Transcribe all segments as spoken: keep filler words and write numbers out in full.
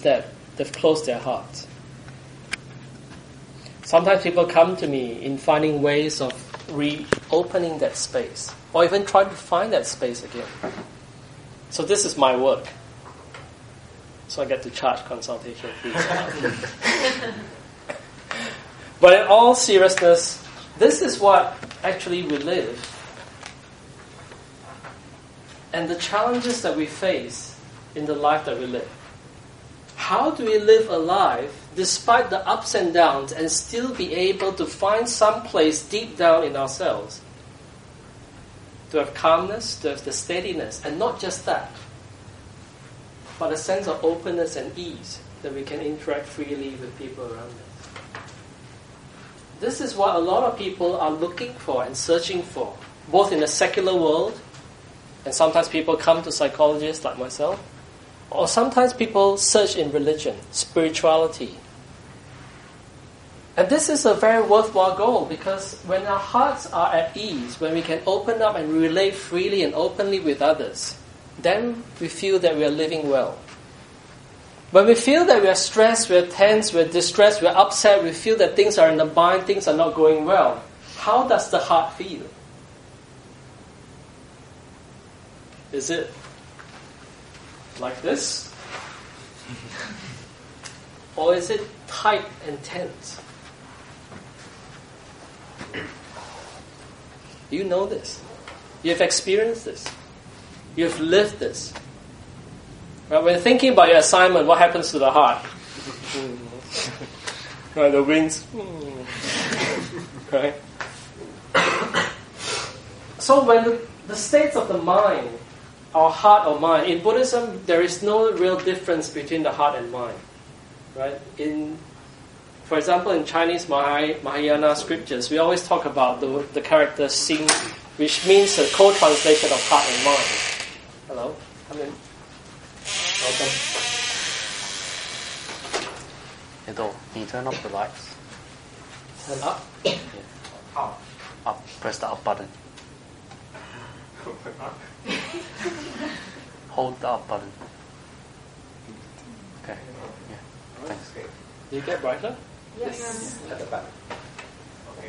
that they've closed their heart. Sometimes people come to me in finding ways of reopening that space, or even trying to find that space again. So this is my work. So I get to charge consultation fees. But in all seriousness, this is what actually we live. And the challenges that we face in the life that we live. How do we live a life despite the ups and downs and still be able to find some place deep down in ourselves to have calmness, to have the steadiness, and not just that, but a sense of openness and ease that we can interact freely with people around us. This is what a lot of people are looking for and searching for, both in the secular world, and sometimes people come to psychologists like myself, or sometimes people search in religion, spirituality. And this is a very worthwhile goal, because when our hearts are at ease, when we can open up and relate freely and openly with others, then we feel that we are living well. When we feel that we are stressed, we are tense, we are distressed, we are upset, we feel that things are in the mind, things are not going well, how does the heart feel? Is it like this? Or is it tight and tense? You know this. You've experienced this. You've lived this. Right? When thinking about your assignment, what happens to the heart? Right, the wings. Right? So when the, the states of the mind, our heart or mind, in Buddhism, there is no real difference between the heart and mind. Right? In, for example, in Chinese Mahay, Mahayana scriptures, we always talk about the, the character Xing, which means a co-translation of heart and mind. Hello? Come in. Welcome. Edo, can you turn off the lights? Turn up? Yeah. Up. Up. Press the up button. Hold the up button. Okay. Yeah. Thanks. Do you get brighter? Yes. At the back. Okay.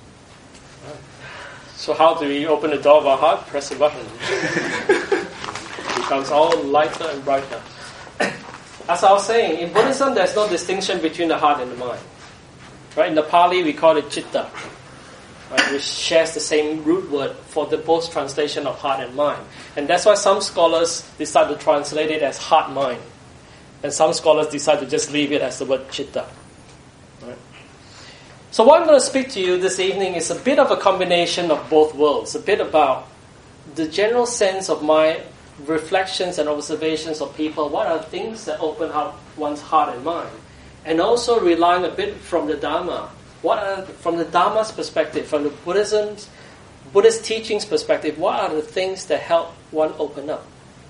So how do we open the door of our heart? Press the button. It becomes all lighter and brighter. As I was saying, in Buddhism there's no distinction between the heart and the mind. Right? In the Pali we call it citta, right, which shares the same root word for the both translation of heart and mind. And that's why some scholars decide to translate it as heart-mind. And some scholars decide to just leave it as the word citta. Right? So what I'm going to speak to you this evening is a bit of a combination of both worlds. A bit about the general sense of my reflections and observations of people. What are things that open up one's heart and mind? And also relying a bit from the Dharma. What are, from the Dharma's perspective, from the Buddhism's, Buddhist teachings perspective, what are the things that help one open up?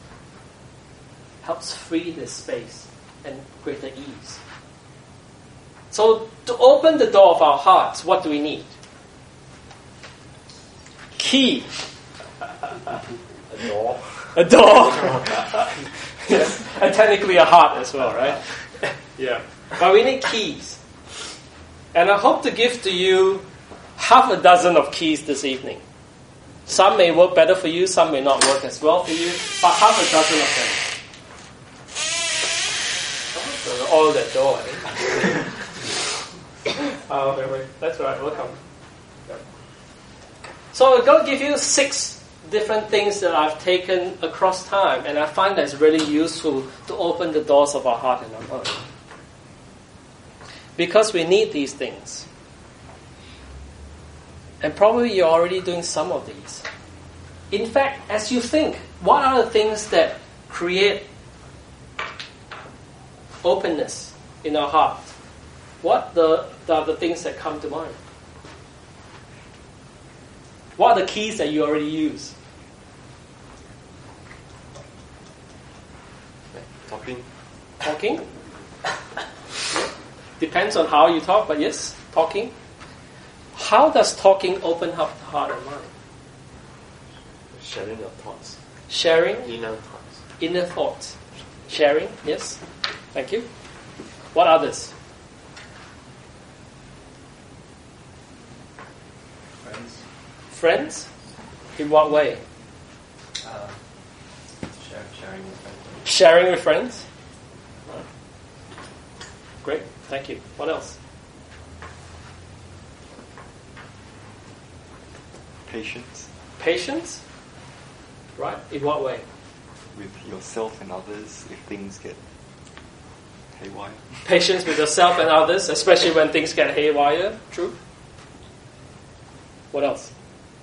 Helps free this space and greater ease. So to open the door of our hearts, what do we need? Key. A door. A door. Yes. And technically a heart as well, right? Yeah. But we need keys. And I hope to give to you half a dozen of keys this evening. Some may work better for you, some may not work as well for you, but half a dozen of them. All that door, eh? Oh, wait, wait. That's right, welcome. Yeah. So I'm going to give you six different things that I've taken across time, and I find that's really useful to open the doors of our heart and our mind. Because we need these things. And probably you're already doing some of these. In fact, as you think, what are the things that create openness in our heart? What the, are the things that come to mind? What are the keys that you already use? Talking. Talking? Depends on how you talk, but yes, talking. How does talking open up the heart and mind? Sharing your thoughts. Sharing? Inner thoughts. Inner thoughts. Sharing, yes. Thank you. What others? Friends. Friends? In what way? Uh, share, sharing with friends. Sharing with friends? Right. Great, thank you. What else? Patience Patience? Right, in what way? with yourself and others if things get haywire. Patience with yourself and others, especially when things get haywire. True. What else?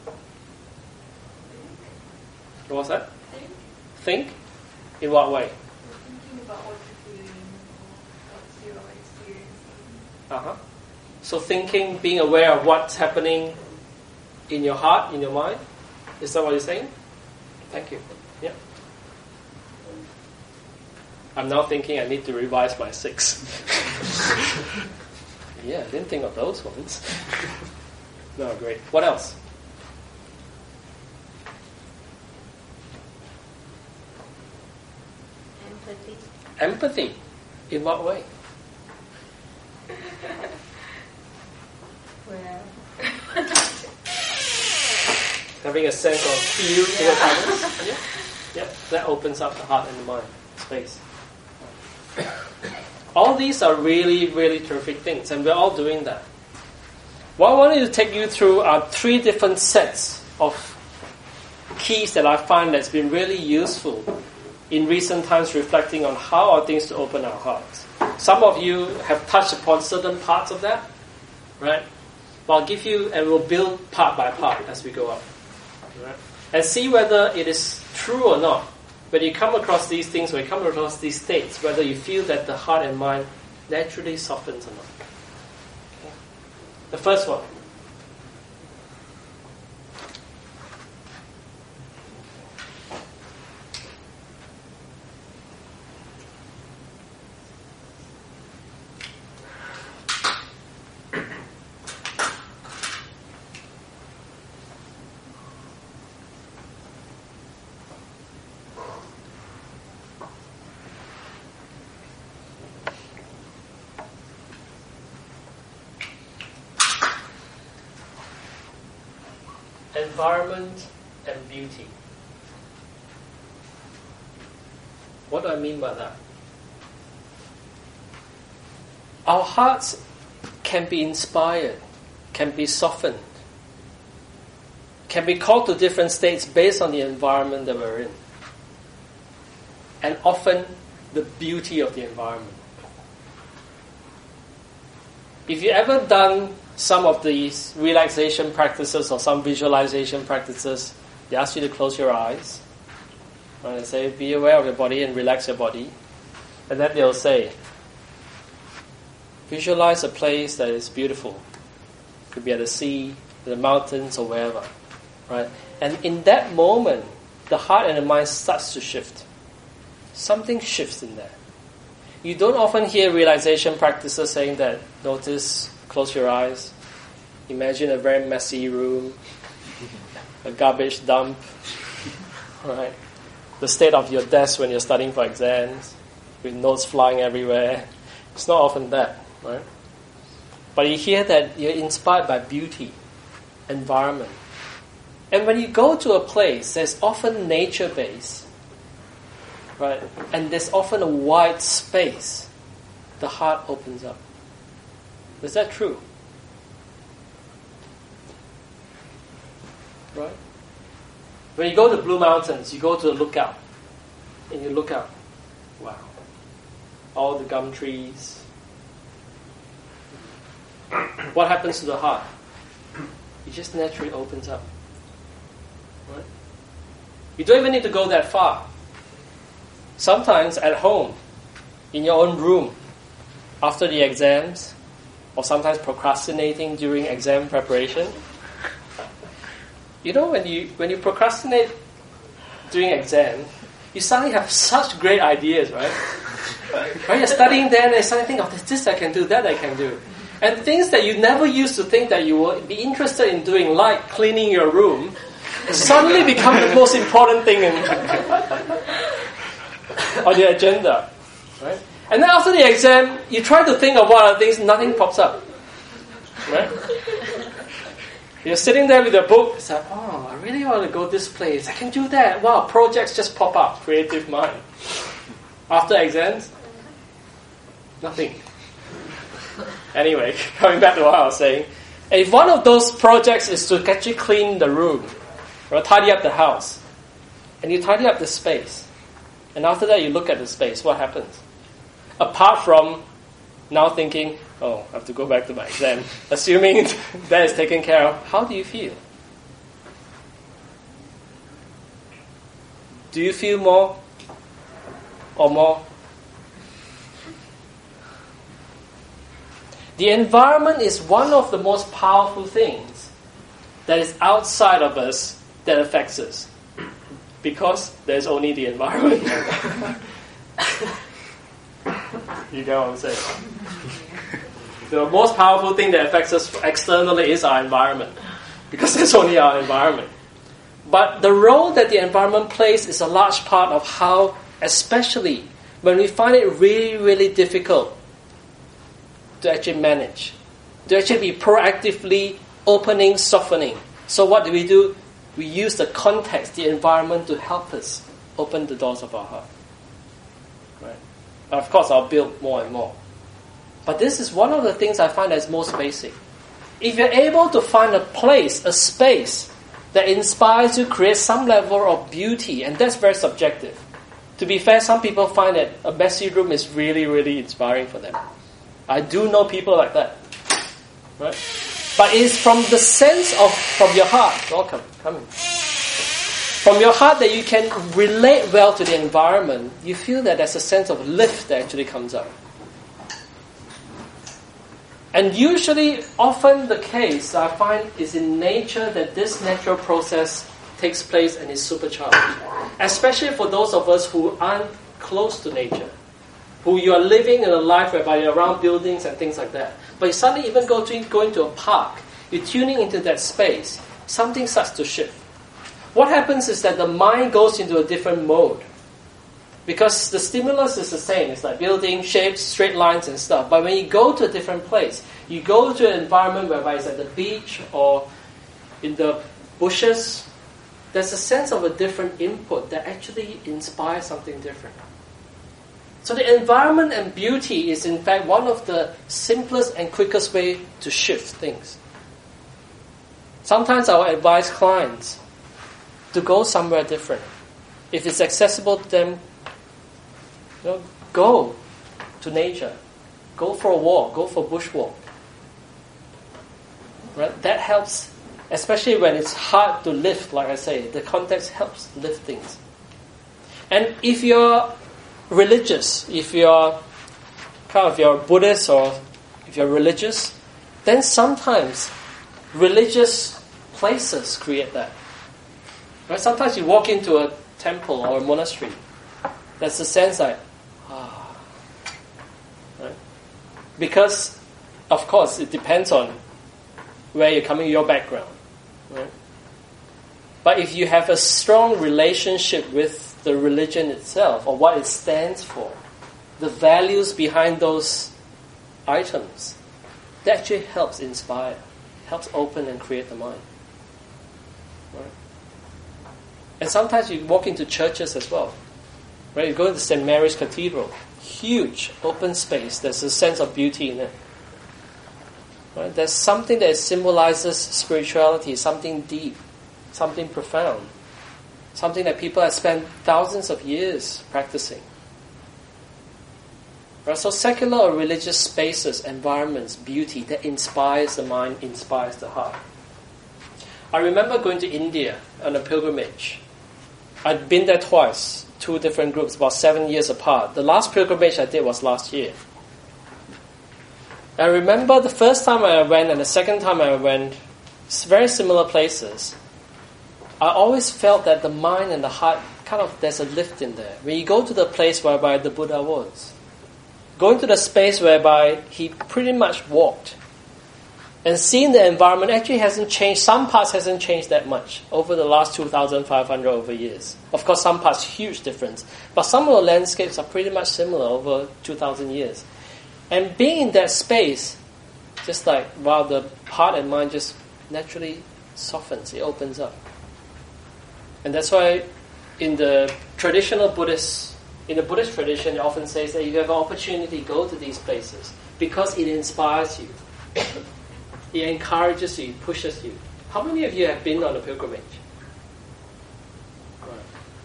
What was that? Think. Think? In what way? Thinking about what you're feeling or what you're experiencing. Uh-huh. So thinking, being aware of what's happening in your heart, in your mind. Is that what you're saying? Thank you. Yeah. I'm now thinking I need to revise my six. Yeah, I didn't think of those ones. No, great. What else? Empathy. Empathy. In what way? Where Having a sense of feel towards others. Yeah. Yeah. That opens up the heart and the mind space. All these are really, really terrific things, and we're all doing that. What I wanted to take you through are three different sets of keys that I find that's been really useful in recent times, reflecting on how are things to open our hearts. Some of you have touched upon certain parts of that, right? But I'll give you, and we'll build part by part as we go up, right? And see whether it is true or not. When you come across these things, when you come across these states, whether you feel that the heart and mind naturally softens or not. Okay. The first one. Environment and beauty. What do I mean by that? Our hearts can be inspired, can be softened, can be called to different states based on the environment that we're in. And often the beauty of the environment. If you've ever done some of these relaxation practices or some visualization practices, they ask you to close your eyes. And they say, be aware of your body and relax your body. And then they'll say, visualize a place that is beautiful. It could be at the sea, the mountains, or wherever. Right? And in that moment, the heart and the mind starts to shift. Something shifts in there. You don't often hear realization practices saying that, notice, close your eyes, imagine a very messy room, a garbage dump, right? The state of your desk when you're studying for exams, with notes flying everywhere. It's not often that, right? But you hear that you're inspired by beauty, environment. And when you go to a place, there's often nature-based, right? And there's often a wide space. The heart opens up. Is that true? Right? When you go to Blue Mountains, you go to a lookout. And you look out. Wow. All the gum trees. What happens to the heart? It just naturally opens up. Right? You don't even need to go that far. Sometimes at home, in your own room, after the exams, or sometimes procrastinating during exam preparation. You know, when you when you procrastinate during exam, you suddenly have such great ideas, right? When you're studying there, and you suddenly think, oh, this, this I can do, that I can do. And things that you never used to think that you would be interested in doing, like cleaning your room, suddenly become the most important thing in, on your agenda. Right? And then after the exam, you try to think of what other things, nothing pops up. Right? You're sitting there with a book, it's like, oh, I really want to go this place. I can do that. Wow, projects just pop up. Creative mind. After exams, nothing. Anyway, coming back to what I was saying, if one of those projects is to actually clean the room, or tidy up the house, and you tidy up the space, and after that you look at the space, what happens? Apart from now thinking, oh, I have to go back to my exam, assuming that is taken care of, how do you feel? Do you feel more or more? The environment is one of the most powerful things that is outside of us that affects us. Because there's only the environment. You get what I'm saying? The most powerful thing that affects us externally is our environment. Because there's only our environment. But the role that the environment plays is a large part of how, especially when we find it really, really difficult to actually manage, to actually be proactively opening, softening. So what do we do? We use the context, the environment to help us open the doors of our heart. Right? Of course, I'll build more and more. But this is one of the things I find that's most basic. If you're able to find a place, a space that inspires you, creates some level of beauty, and that's very subjective. To be fair, some people find that a messy room is really, really inspiring for them. I do know people like that. Right? But it's from the sense of, from your heart, welcome, come in. From your heart that you can relate well to the environment, you feel that there's a sense of lift that actually comes up. And usually, often the case I find is in nature that this natural process takes place and is supercharged. Especially for those of us who aren't close to nature. Who you are living in a life whereby you're around buildings and things like that. But you suddenly even go to go into a park, you're tuning into that space, something starts to shift. What happens is that the mind goes into a different mode. Because the stimulus is the same, it's like building, shapes, straight lines and stuff. But when you go to a different place, you go to an environment whereby it's at the beach or in the bushes, there's a sense of a different input that actually inspires something different. So the environment and beauty is in fact one of the simplest and quickest way to shift things. Sometimes I will advise clients to go somewhere different. If it's accessible to them, you know, go to nature. Go for a walk. Go for a bushwalk. Right? That helps, especially when it's hard to lift, like I say. The context helps lift things. And if you're religious, if you're kind of you're Buddhist or if you're religious, then sometimes religious places create that. Right? Sometimes you walk into a temple or a monastery, there's a sense like, ah, right? Because, of course, it depends on where you're coming, your background. Right? But if you have a strong relationship with the religion itself, or what it stands for, the values behind those items, that actually helps inspire, helps open and create the mind. Right? And sometimes you walk into churches as well. Right? You go into Saint Mary's Cathedral, huge open space, there's a sense of beauty in it. Right? There's something that symbolizes spirituality, something deep, something profound. Something that people have spent thousands of years practicing. Right? So secular or religious spaces, environments, beauty that inspires the mind, inspires the heart. I remember going to India on a pilgrimage. I'd been there twice, two different groups, about seven years apart. The last pilgrimage I did was last year. I remember the first time I went and the second time I went, very similar places. I always felt that the mind and the heart, kind of, there's a lift in there. When you go to the place whereby the Buddha was, going to the space whereby he pretty much walked, And seeing the environment actually hasn't changed. Some parts hasn't changed that much over the last two thousand five hundred over years. Of course, some parts huge difference. But some of the landscapes are pretty much similar over two thousand years. And being in that space, just like, wow, the heart and mind just naturally softens. It opens up. And that's why in the traditional Buddhist, in the Buddhist tradition, it often says that if you have an opportunity, go to these places because it inspires you. It encourages you, pushes you. How many of you have been on a pilgrimage? Right.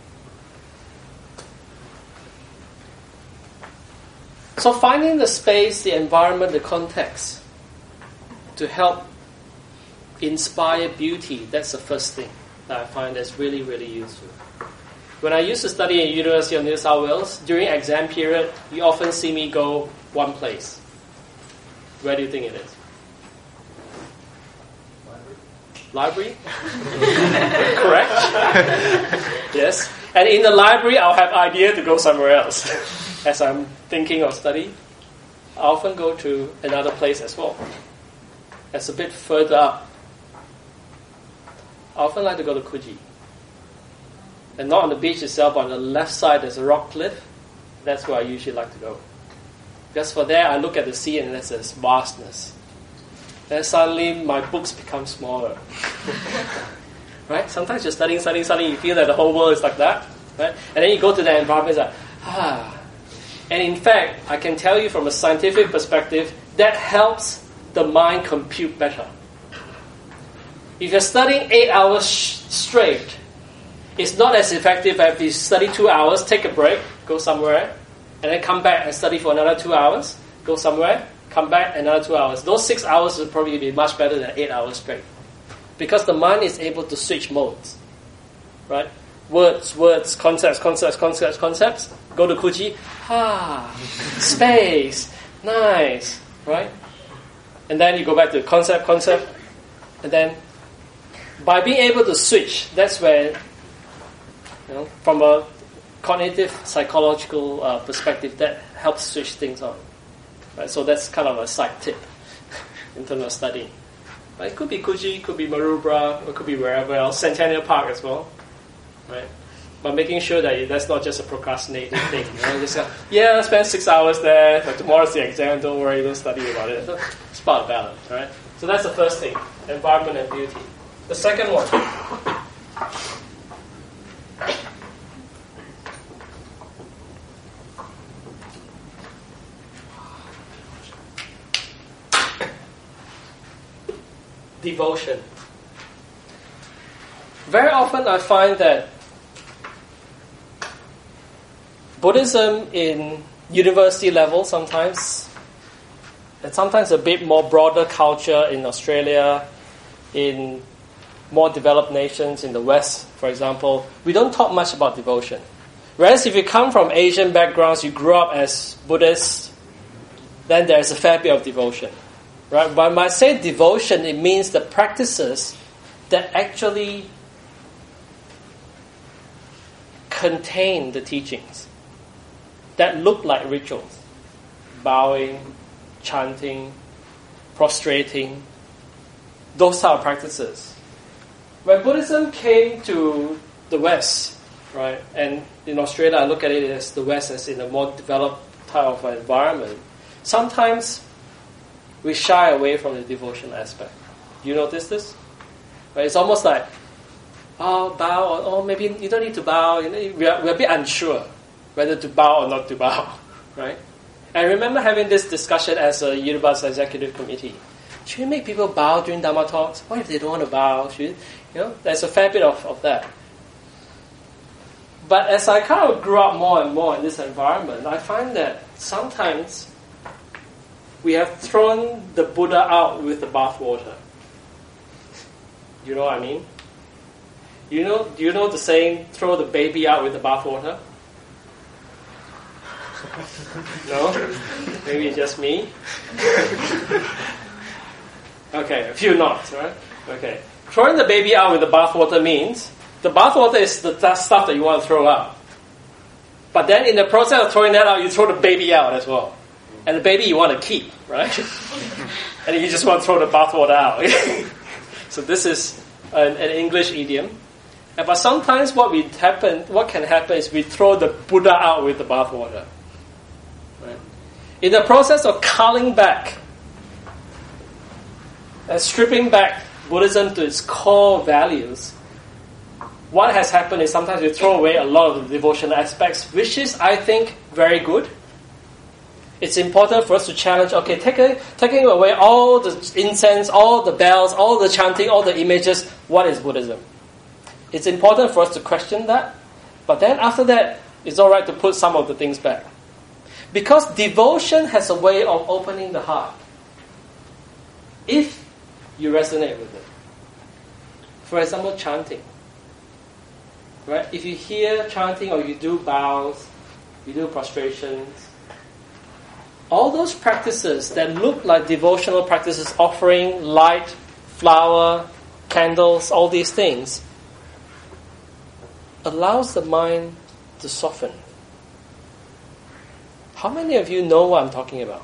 So finding the space, the environment, the context to help inspire beauty, that's the first thing that I find that's really, really useful. When I used to study at University of New South Wales, during exam period, you often see me go one place. Where do you think it is? Library? Correct? Yes. And in the library, I'll have idea to go somewhere else. As I'm thinking of study, I often go to another place as well. It's a bit further up. I often like to go to Coogee. And not on the beach itself, but on the left side there's a rock cliff. That's where I usually like to go. Because for there, I look at the sea and there's this vastness. Then suddenly my books become smaller. Right? Sometimes you're studying, studying, studying, you feel that the whole world is like that. Right? And then you go to the environment, it's like, ah. And in fact, I can tell you from a scientific perspective, that helps the mind compute better. If you're studying eight hours sh- straight, it's not as effective as if you study two hours, take a break, go somewhere, and then come back and study for another two hours, go somewhere, come back another two hours. Those six hours will probably be much better than eight hours straight. Because the mind is able to switch modes. Right? Words, words, concepts, concepts, concepts, concepts. Go to Coogee. Ah, space. Nice. Right? And then you go back to concept, concept. And then by being able to switch, that's where, you know, from a cognitive psychological uh, perspective, that helps switch things on. Right? So that's kind of a side tip in terms of studying. But it could be Coogee, could be Maroubra, or it could be wherever else, Centennial Park as well. Right? But making sure that that's not just a procrastinating thing. You know? Just go, yeah, I spend six hours there, but tomorrow's the exam, don't worry, don't study about it. So it's part of balance, right? So that's the first thing, environment and beauty. The second one. Devotion. Very often I find that Buddhism in university level sometimes, and sometimes a bit more broader culture in Australia, in more developed nations in the West, for example, we don't talk much about devotion. Whereas if you come from Asian backgrounds, you grew up as Buddhists, then there's a fair bit of devotion. Right? But when I say devotion, it means the practices that actually contain the teachings, that look like rituals. Bowing, chanting, prostrating, those type of practices. When Buddhism came to the West, right, and in Australia I look at it as the West as in a more developed type of environment, sometimes we shy away from the devotion aspect. Do you notice this? Right? It's almost like, oh, bow, or oh, maybe you don't need to bow. You know, we're, we're a bit unsure whether to bow or not to bow. Right? I remember having this discussion as a university executive committee. Should we make people bow during Dhamma talks? What if they don't want to bow? Should, you know, there's a fair bit of, of that. But as I kind of grew up more and more in this environment, I find that sometimes we have thrown the Buddha out with the bathwater. You know what I mean? You know, do you know the saying, throw the baby out with the bathwater? No? Maybe it's just me? Okay, a few nods, right? Okay. Throwing the baby out with the bathwater means the bathwater is the that stuff that you want to throw out. But then in the process of throwing that out, you throw the baby out as well. and the baby you want to keep, right? And you just want to throw the bathwater out. So this is an, an English idiom. And but sometimes what we happen, what can happen is we throw the Buddha out with the bathwater. Right? In the process of culling back and stripping back Buddhism to its core values, what has happened is sometimes we throw away a lot of the devotional aspects, which is, I think, very good. It's important for us to challenge, okay, taking, taking away all the incense, all the bells, all the chanting, all the images, what is Buddhism? It's important for us to question that, but then after that, it's all right to put some of the things back. Because devotion has a way of opening the heart, if you resonate with it. For example, chanting. Right? If you hear chanting or you do bows, you do prostrations, all those practices that look like devotional practices, offering light, flower, candles, all these things, allows the mind to soften. How many of you know what I'm talking about?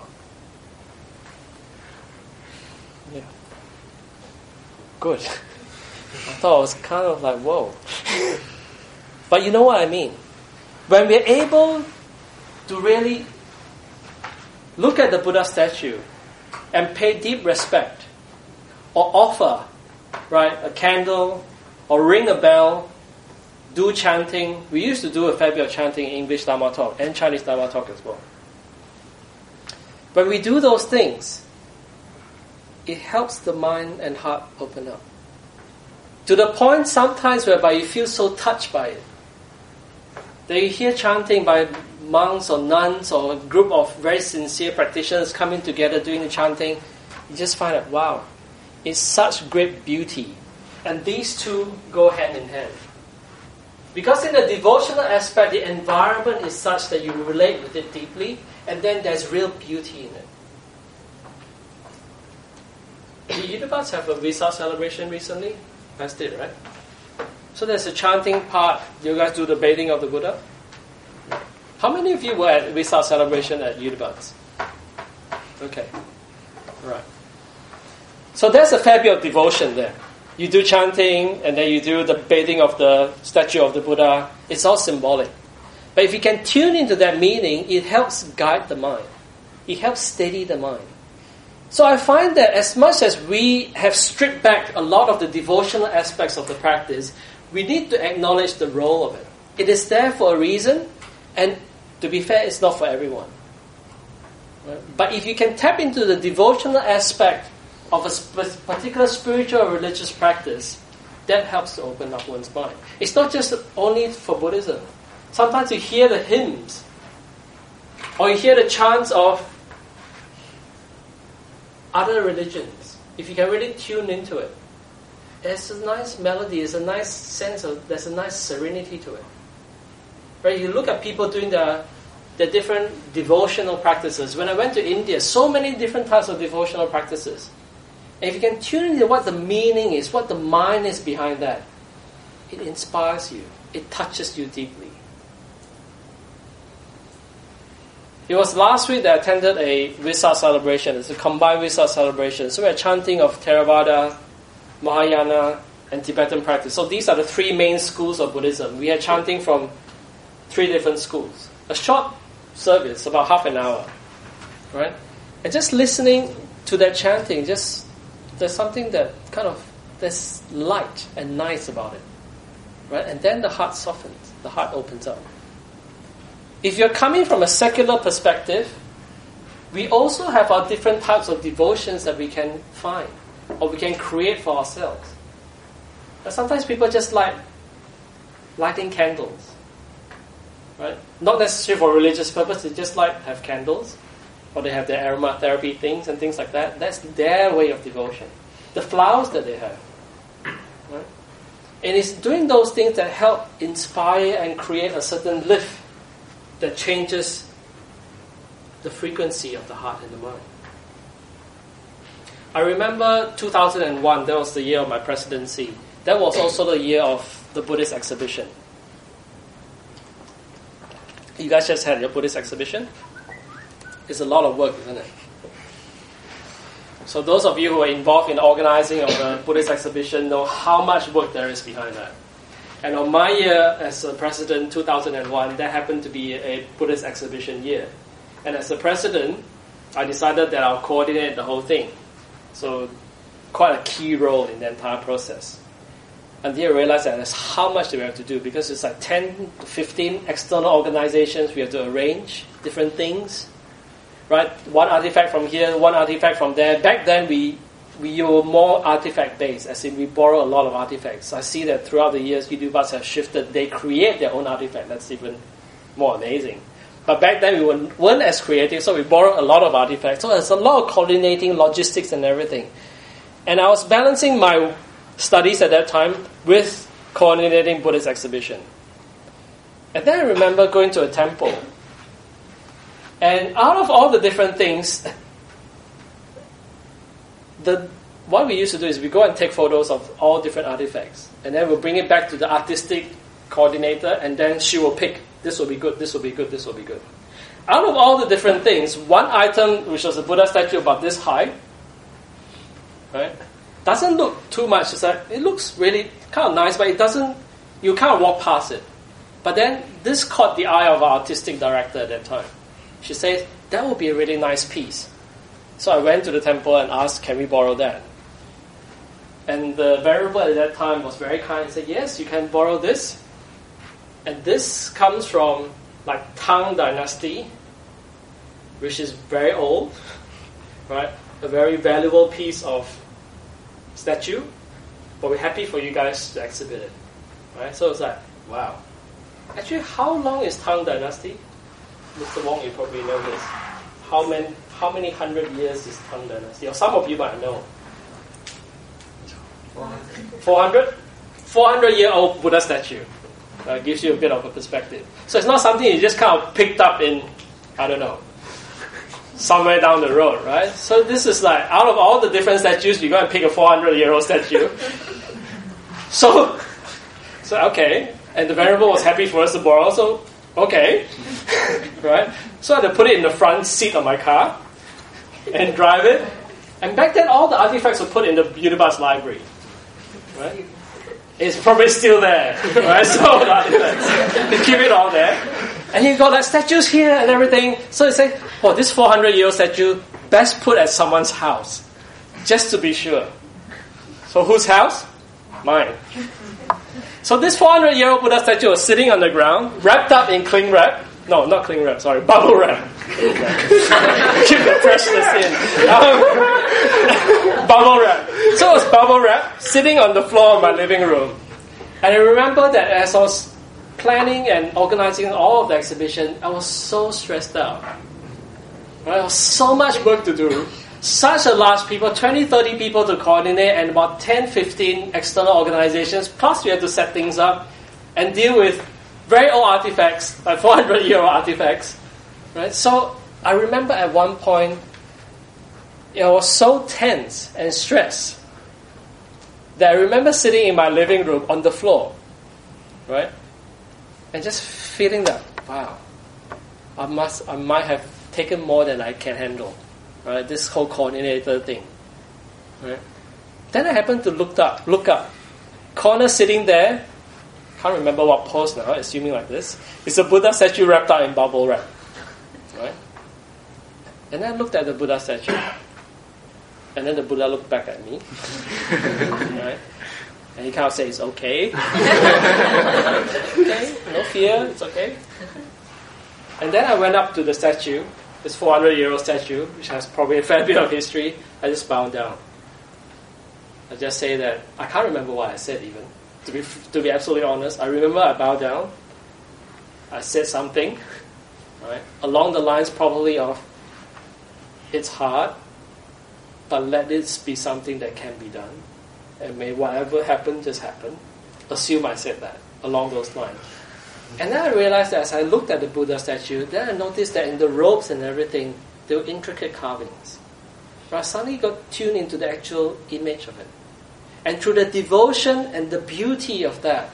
Yeah. Good. I thought it was kind of like, whoa. But you know what I mean. When we're able to really look at the Buddha statue and pay deep respect, or offer, right, a candle, or ring a bell, do chanting. We used to do a fair bit of chanting in English Dharma talk and Chinese Dharma talk as well. When we do those things, it helps the mind and heart open up. To the point sometimes whereby you feel so touched by it. That you hear chanting by monks or nuns or a group of very sincere practitioners coming together doing the chanting, you just find that, wow, it's such great beauty. And these two go hand in hand. Because in the devotional aspect, the environment is such that you relate with it deeply, and then there's real beauty in it. Did Yudhibats have a Vesak celebration recently? That's it, right? So there's a chanting part. You guys do the bathing of the Buddha? How many of you were at Vesak celebration at Yudhibats? Okay. Right. So there's a fair bit of devotion there. You do chanting, and then you do the bathing of the statue of the Buddha. It's all symbolic. But if you can tune into that meaning, it helps guide the mind. It helps steady the mind. So I find that as much as we have stripped back a lot of the devotional aspects of the practice, we need to acknowledge the role of it. It is there for a reason, and to be fair, it's not for everyone. Right? But if you can tap into the devotional aspect of a sp- particular spiritual or religious practice, that helps to open up one's mind. It's not just only for Buddhism. Sometimes you hear the hymns, or you hear the chants of other religions. If you can really tune into it, there's a nice melody, there's a nice sense of, there's a nice serenity to it. Right? You look at people doing the the different devotional practices. When I went to India, so many different types of devotional practices. And if you can tune into what the meaning is, what the mind is behind that, it inspires you. It touches you deeply. It was last week that I attended a Vesak celebration. It's a combined Vesak celebration. So we're chanting of Theravada, Mahayana, and Tibetan practice. So these are the three main schools of Buddhism. We had chanting from three different schools. A short service, about half an hour. Right? And just listening to that chanting, just there's something that kind of, there's light and nice about it. Right? And then the heart softens. The heart opens up. If you're coming from a secular perspective, we also have our different types of devotions that we can find or we can create for ourselves. But sometimes people just like lighting candles. Right? Not necessarily for religious purpose, they just like have candles, or they have their aromatherapy things and things like that. That's their way of devotion. The flowers that they have. Right? And it's doing those things that help inspire and create a certain lift that changes the frequency of the heart and the mind. I remember two thousand one, that was the year of my presidency. That was also the year of the Buddhist exhibition. You guys just had your Buddhist exhibition? is a lot of work, isn't it? So those of you who are involved in organizing of the Buddhist exhibition know how much work there is behind that. And on my year as a president, two thousand one, that happened to be a Buddhist exhibition year. And as a president, I decided that I'll coordinate the whole thing. So quite a key role in the entire process. Until I realized that there's how much that we have to do, because it's like ten to fifteen external organizations we have to arrange different things. Right? One artifact from here, one artifact from there. Back then we we were more artifact based, as in we borrow a lot of artifacts. I see that throughout the years YouTubers have shifted, they create their own artifact. That's even more amazing. But back then we weren't, weren't as creative, so we borrowed a lot of artifacts. So there's a lot of coordinating, logistics and everything. And I was balancing my studies at that time with coordinating Buddhist exhibition. And then I remember going to a temple. And out of all the different things, the what we used to do is we go and take photos of all different artifacts. And then we'll bring it back to the artistic coordinator, and then she will pick, this will be good, this will be good, this will be good. Out of all the different things, one item, which was a Buddha statue about this high, right, doesn't look too much. It's like, it looks really kind of nice, but it doesn't, you can't walk past it. But then this caught the eye of our artistic director at that time. She said, that would be a really nice piece. So I went to the temple and asked, can we borrow that? And the venerable at that time was very kind and said, yes, you can borrow this. And this comes from like Tang Dynasty, which is very old, right? A very valuable piece of statue, but we're happy for you guys to exhibit it, right? So it's like, wow. Actually, how long is Tang Dynasty? Mister Wong, you probably know this. How many, how many hundred years is Tang Dynasty? Or some of you might know. four hundred? four hundred year old Buddha statue. Uh, gives you a bit of a perspective. So it's not something you just kind of picked up in, I don't know, somewhere down the road, right? So this is like, out of all the different statues, you go and pick a four hundred year old statue. so, so okay. And the venerable was happy for us to borrow, so okay. Right? So I had to put it in the front seat of my car and drive it. And back then, all the artifacts were put in the Unibus library. Right? It's probably still there. Right? So the artifacts, they keep it all there. And you got like statues here and everything. So they say, oh, this four hundred year old statue, best put at someone's house. Just to be sure. So whose house? Mine. So this four hundred year old Buddha statue was sitting on the ground, wrapped up in cling wrap. No, not cling wrap, sorry, bubble wrap. Keep the freshness in. Um, bubble wrap. So it was bubble wrap, sitting on the floor of my living room. And I remember that as I was planning and organizing all of the exhibition, I was so stressed out. Right? There was so much work to do. Such a large people, twenty, thirty people to coordinate, and about ten, fifteen external organizations, plus we had to set things up and deal with very old artifacts, like four hundred year old artifacts. Right? So I remember at one point, I was so tense and stressed that I remember sitting in my living room on the floor, right? And just feeling that, wow, I must, I might have taken more than I can handle. Right, this whole coordinator thing. Right. Then I happened to look up, look up. Corner sitting there, can't remember what pose now, assuming like this. It's a Buddha statue wrapped up in bubble wrap. Right? And then I looked at the Buddha statue. And then the Buddha looked back at me. Right? And he kind of says, okay. Okay, no fear, it's okay. And then I went up to the statue, this four hundred year old statue, which has probably a fair bit of history. I just bowed down. I just say that, I can't remember what I said even. To be to be absolutely honest, I remember I bowed down. I said something, right, along the lines probably of, it's hard, but let it be something that can be done. And may whatever happen, just happen. Assume I said that, along those lines. And then I realized that as I looked at the Buddha statue, then I noticed that in the robes and everything, there were intricate carvings. But I suddenly got tuned into the actual image of it. And through the devotion and the beauty of that,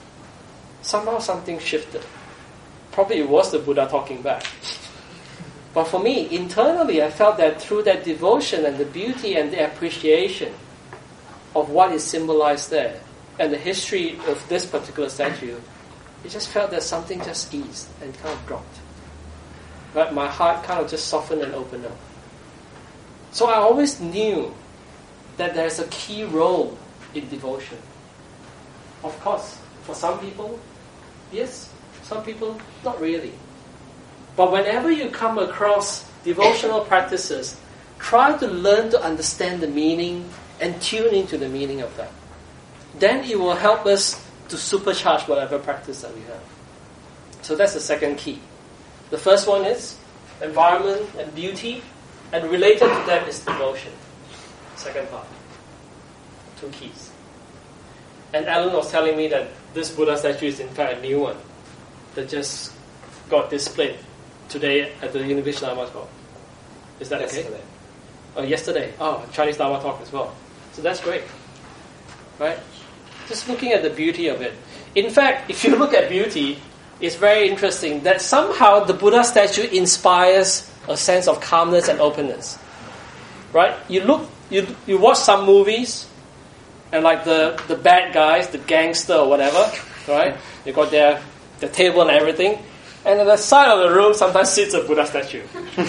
somehow something shifted. Probably it was the Buddha talking back. But for me, internally, I felt that through that devotion and the beauty and the appreciation of what is symbolized there and the history of this particular statue, it just felt that something just eased and kind of dropped. Right? My heart kind of just softened and opened up. So I always knew that there's a key role in devotion. Of course, for some people, yes. Some people, not really. But whenever you come across devotional practices, try to learn to understand the meaning and tune into the meaning of that. Then it will help us to supercharge whatever practice that we have. So that's the second key. The first one is environment and beauty, and related to that is devotion. Second part. Two keys. And Alan was telling me that this Buddha statue is in fact a new one that just got displayed today at the University Dharma Talk. Is that Yesterday. okay? Oh, yesterday. Oh, Chinese Dharma Talk as well. So that's great. Right? Just looking at the beauty of it. In fact, if you look at beauty, it's very interesting that somehow the Buddha statue inspires a sense of calmness and openness. Right? You look, you you watch some movies, and like the, the bad guys, the gangster or whatever, right? They got their the table and everything, and at the side of the room sometimes sits a Buddha statue.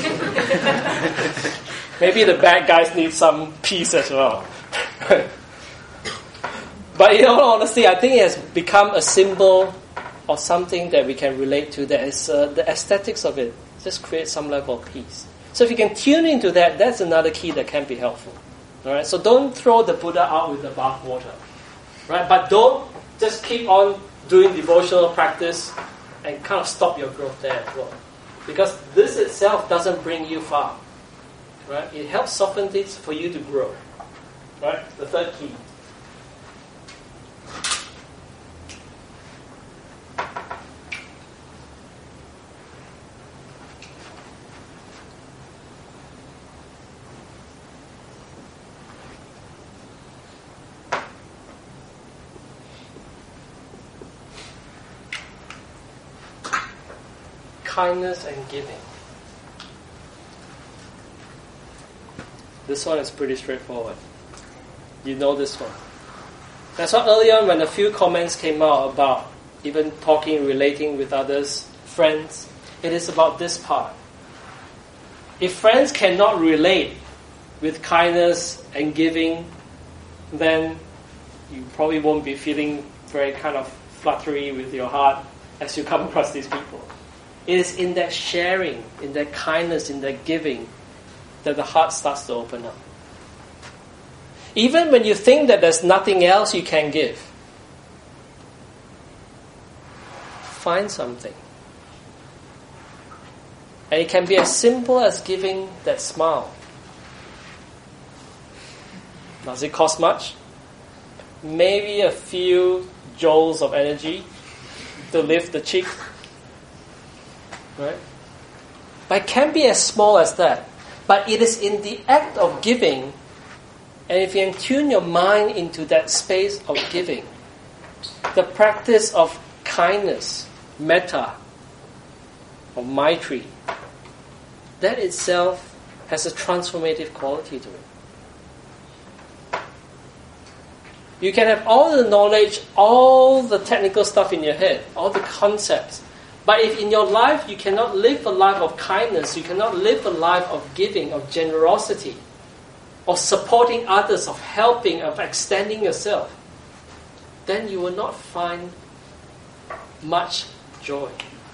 Maybe the bad guys need some peace as well. But in all honesty, I think it has become a symbol or something that we can relate to. That is uh, the aesthetics of it just creates some level of peace. So if you can tune into that, that's another key that can be helpful. All right. So don't throw the Buddha out with the bathwater, right? But don't just keep on doing devotional practice and kind of stop your growth there as well, because this itself doesn't bring you far. Right? It helps soften things for you to grow. Right? The third key. Kindness and giving. This one is pretty straightforward. You know this one. That's why earlier on when a few comments came out about even talking, relating with others, friends, it is about this part. If friends cannot relate with kindness and giving, then you probably won't be feeling very kind of fluttery with your heart as you come across these people. It is in that sharing, in that kindness, in that giving, that the heart starts to open up. Even when you think that there's nothing else you can give, find something. And it can be as simple as giving that smile. Does it cost much? Maybe a few joules of energy to lift the cheek. Right? But it can be as small as that. But it is in the act of giving, and if you can tune your mind into that space of giving, the practice of kindness, metta, or maitri, that itself has a transformative quality to it. You can have all the knowledge, all the technical stuff in your head, all the concepts, but if in your life you cannot live a life of kindness, you cannot live a life of giving, of generosity, of supporting others, of helping, of extending yourself, then you will not find much joy.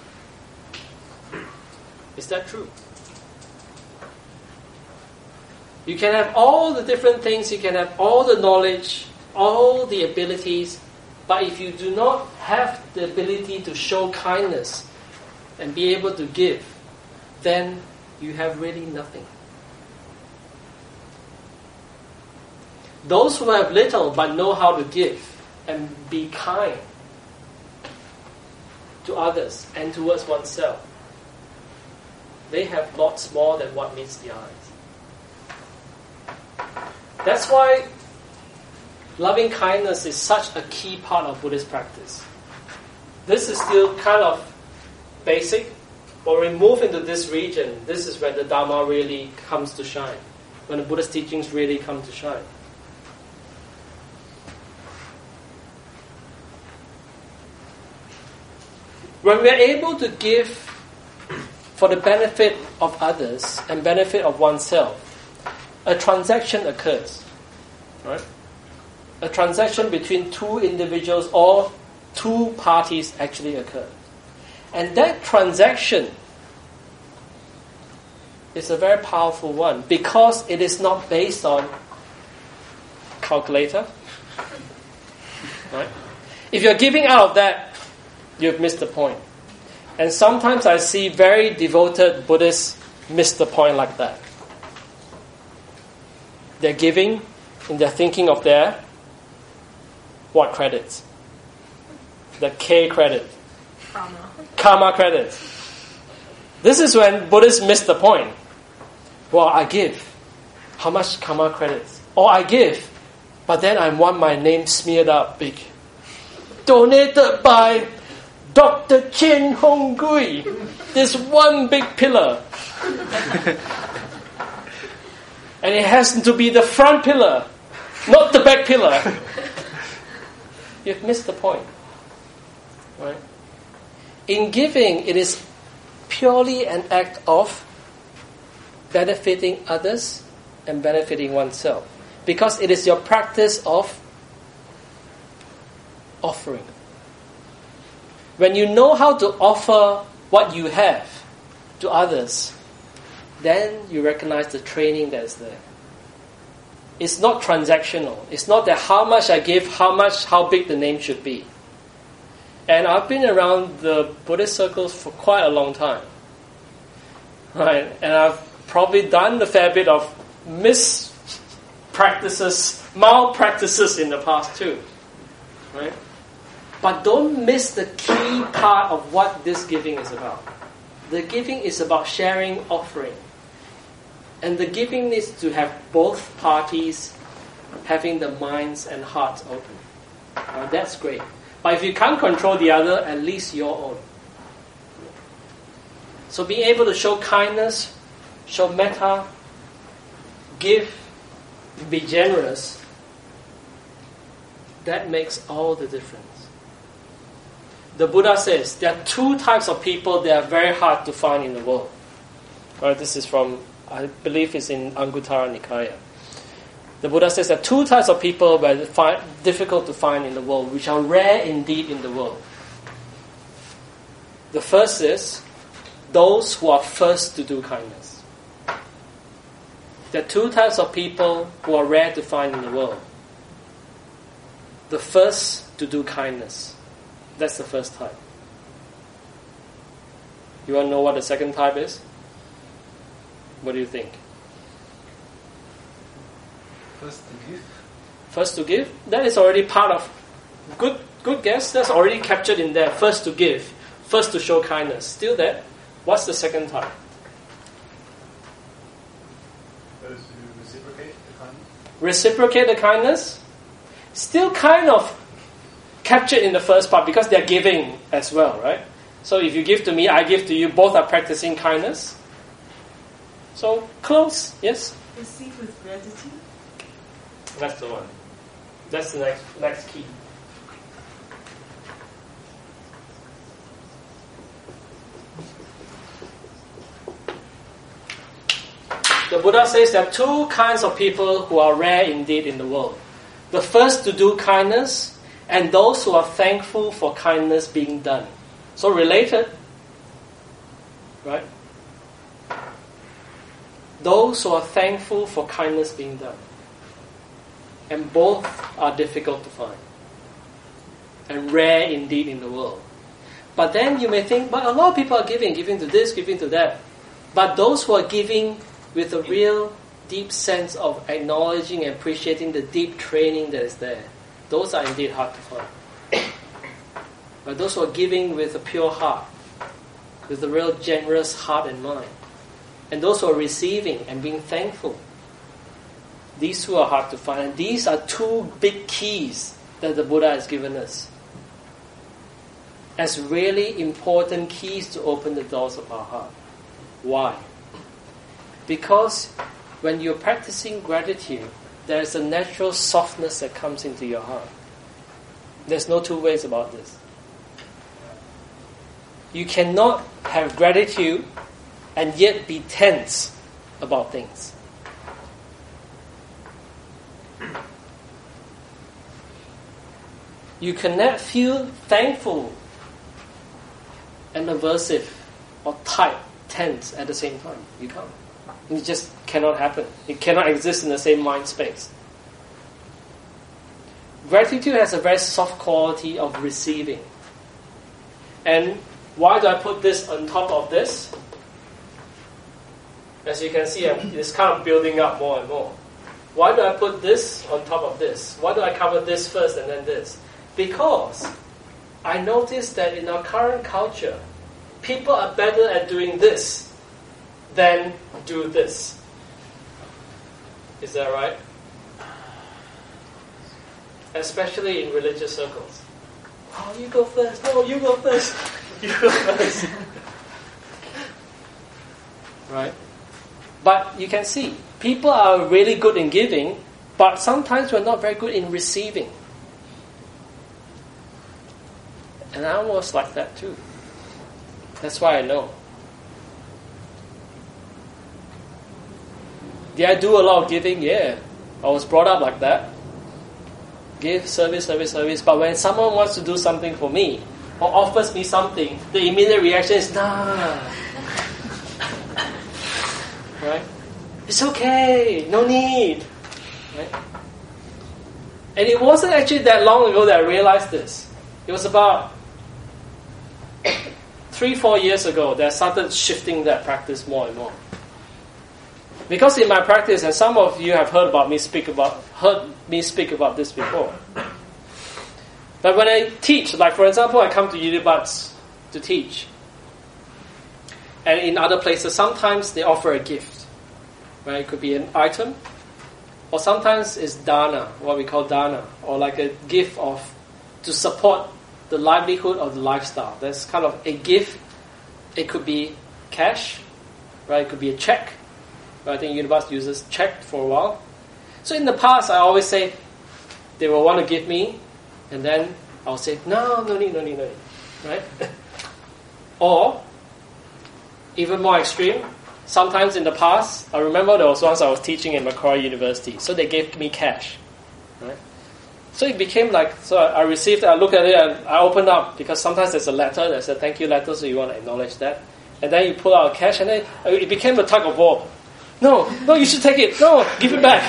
Is that true? You can have all the different things, you can have all the knowledge, all the abilities, but if you do not have the ability to show kindness and be able to give, then you have really nothing. Those who have little but know how to give and be kind to others and towards oneself, they have lots more than what meets the eyes. That's why loving kindness is such a key part of Buddhist practice. This is still kind of basic, But when we move into this region, this is where the Dharma really comes to shine. When the Buddha's teachings really come to shine. When we are able to give for the benefit of others and benefit of oneself, a transaction occurs. Right? A transaction between two individuals or two parties actually occurs. And that transaction is a very powerful one because it is not based on calculator. Right? If you're giving out of that, you've missed the point. And sometimes I see very devoted Buddhists miss the point like that. They're giving and they're thinking of their what credits? The K credit. Karma. Karma credit. This is when Buddhists miss the point. Well, I give. How much karma credits? Or I give, but then I want my name smeared up big. Donated by Doctor Chen Hong Gui. This one big pillar. And it has to be the front pillar, not the back pillar. You've missed the point. Right? In giving, it is purely an act of benefiting others and benefiting oneself. Because it is your practice of offering. When you know how to offer what you have to others, then you recognize the training that is there. It's not transactional. It's not that how much I give, how much, how big the name should be. And I've been around the Buddhist circles for quite a long time. Right? And I've probably done a fair bit of mispractices, malpractices in the past too. Right? But don't miss the key part of what this giving is about. The giving is about sharing, offering. And the giving needs to have both parties having the minds and hearts open. Now, that's great. But if you can't control the other, at least your own. So being able to show kindness, show metta, give, be generous, that makes all the difference. The Buddha says there are two types of people that are very hard to find in the world. Right, this is from, I believe it's in Anguttara Nikaya. The Buddha says there are two types of people that are find, difficult to find in the world, which are rare indeed in the world. The first is those who are first to do kindness. There are two types of people who are rare to find in the world. The first to do kindness. That's the first type. You want to know what the second type is? What do you think? First to give. First to give? That is already part of... Good good guess. That's already captured in there. First to give. First to show kindness. Still there. What's the second type? Those who reciprocate the kindness. Reciprocate the kindness? Still kind of captured in the first part because they're giving as well, right? So if you give to me, I give to you, both are practicing kindness. So close, yes? Receive with gratitude. That's the one. That's the next next key. The Buddha says there are two kinds of people who are rare indeed in the world. The first to do kindness, and those who are thankful for kindness being done. So related, right? Those who are thankful for kindness being done. And both are difficult to find. And rare indeed in the world. But then you may think, but a lot of people are giving, giving to this, giving to that. But those who are giving with a real deep sense of acknowledging and appreciating the deep training that is there, those are indeed hard to find. But those who are giving with a pure heart, with a real generous heart and mind, and those who are receiving and being thankful, these two are hard to find. And these are two big keys that the Buddha has given us. as really important keys to open the doors of our heart. Why? Because when you're practicing gratitude, there's a natural softness that comes into your heart. There's no two ways about this. You cannot have gratitude and yet be tense about things. You cannot feel thankful and aversive or tight, tense at the same time. You can't. It just cannot happen. It cannot exist in the same mind space. Gratitude has a very soft quality of receiving. And why do I put this on top of this? As you can see, it's kind of building up more and more. Why do I put this on top of this? Why do I cover this first and then this? Because I noticed that in our current culture, people are better at doing this than do this. Is that right? Especially in religious circles. Oh, you go first. No, you go first. You go first. Right? But you can see, people are really good in giving, but sometimes we're not very good in receiving. And I was like that too. That's why I know. Did I do a lot of giving? Yeah. I was brought up like that. Give, service, service, service. But when someone wants to do something for me, or offers me something, the immediate reaction is, nah. Right? It's okay. No need. Right? And it wasn't actually that long ago that I realized this. It was about three, four years ago that I started shifting that practice more and more. Because in my practice, and some of you have heard about me speak about heard me speak about this before. But when I teach, like for example, I come to Unibuds to teach, and in other places, sometimes they offer a gift. Right? It could be an item, or sometimes it's dana, what we call dana, or like a gift of to support the livelihood of the lifestyle. That's kind of a gift. It could be cash, right? It could be a check. I think Unibuds uses check for a while. So in the past, I always say they will want to give me, and then I'll say no, no need, no need, no need, right? Or even more extreme. Sometimes in the past, I remember there was once I was teaching at Macquarie University, so they gave me cash, right? So it became like, so I received it, I look at it, and I opened up, because sometimes there's a letter, there's a thank you letter, so you want to acknowledge that. And then you pull out cash, and then it became a tug of war. No, no, you should take it. No, give it back.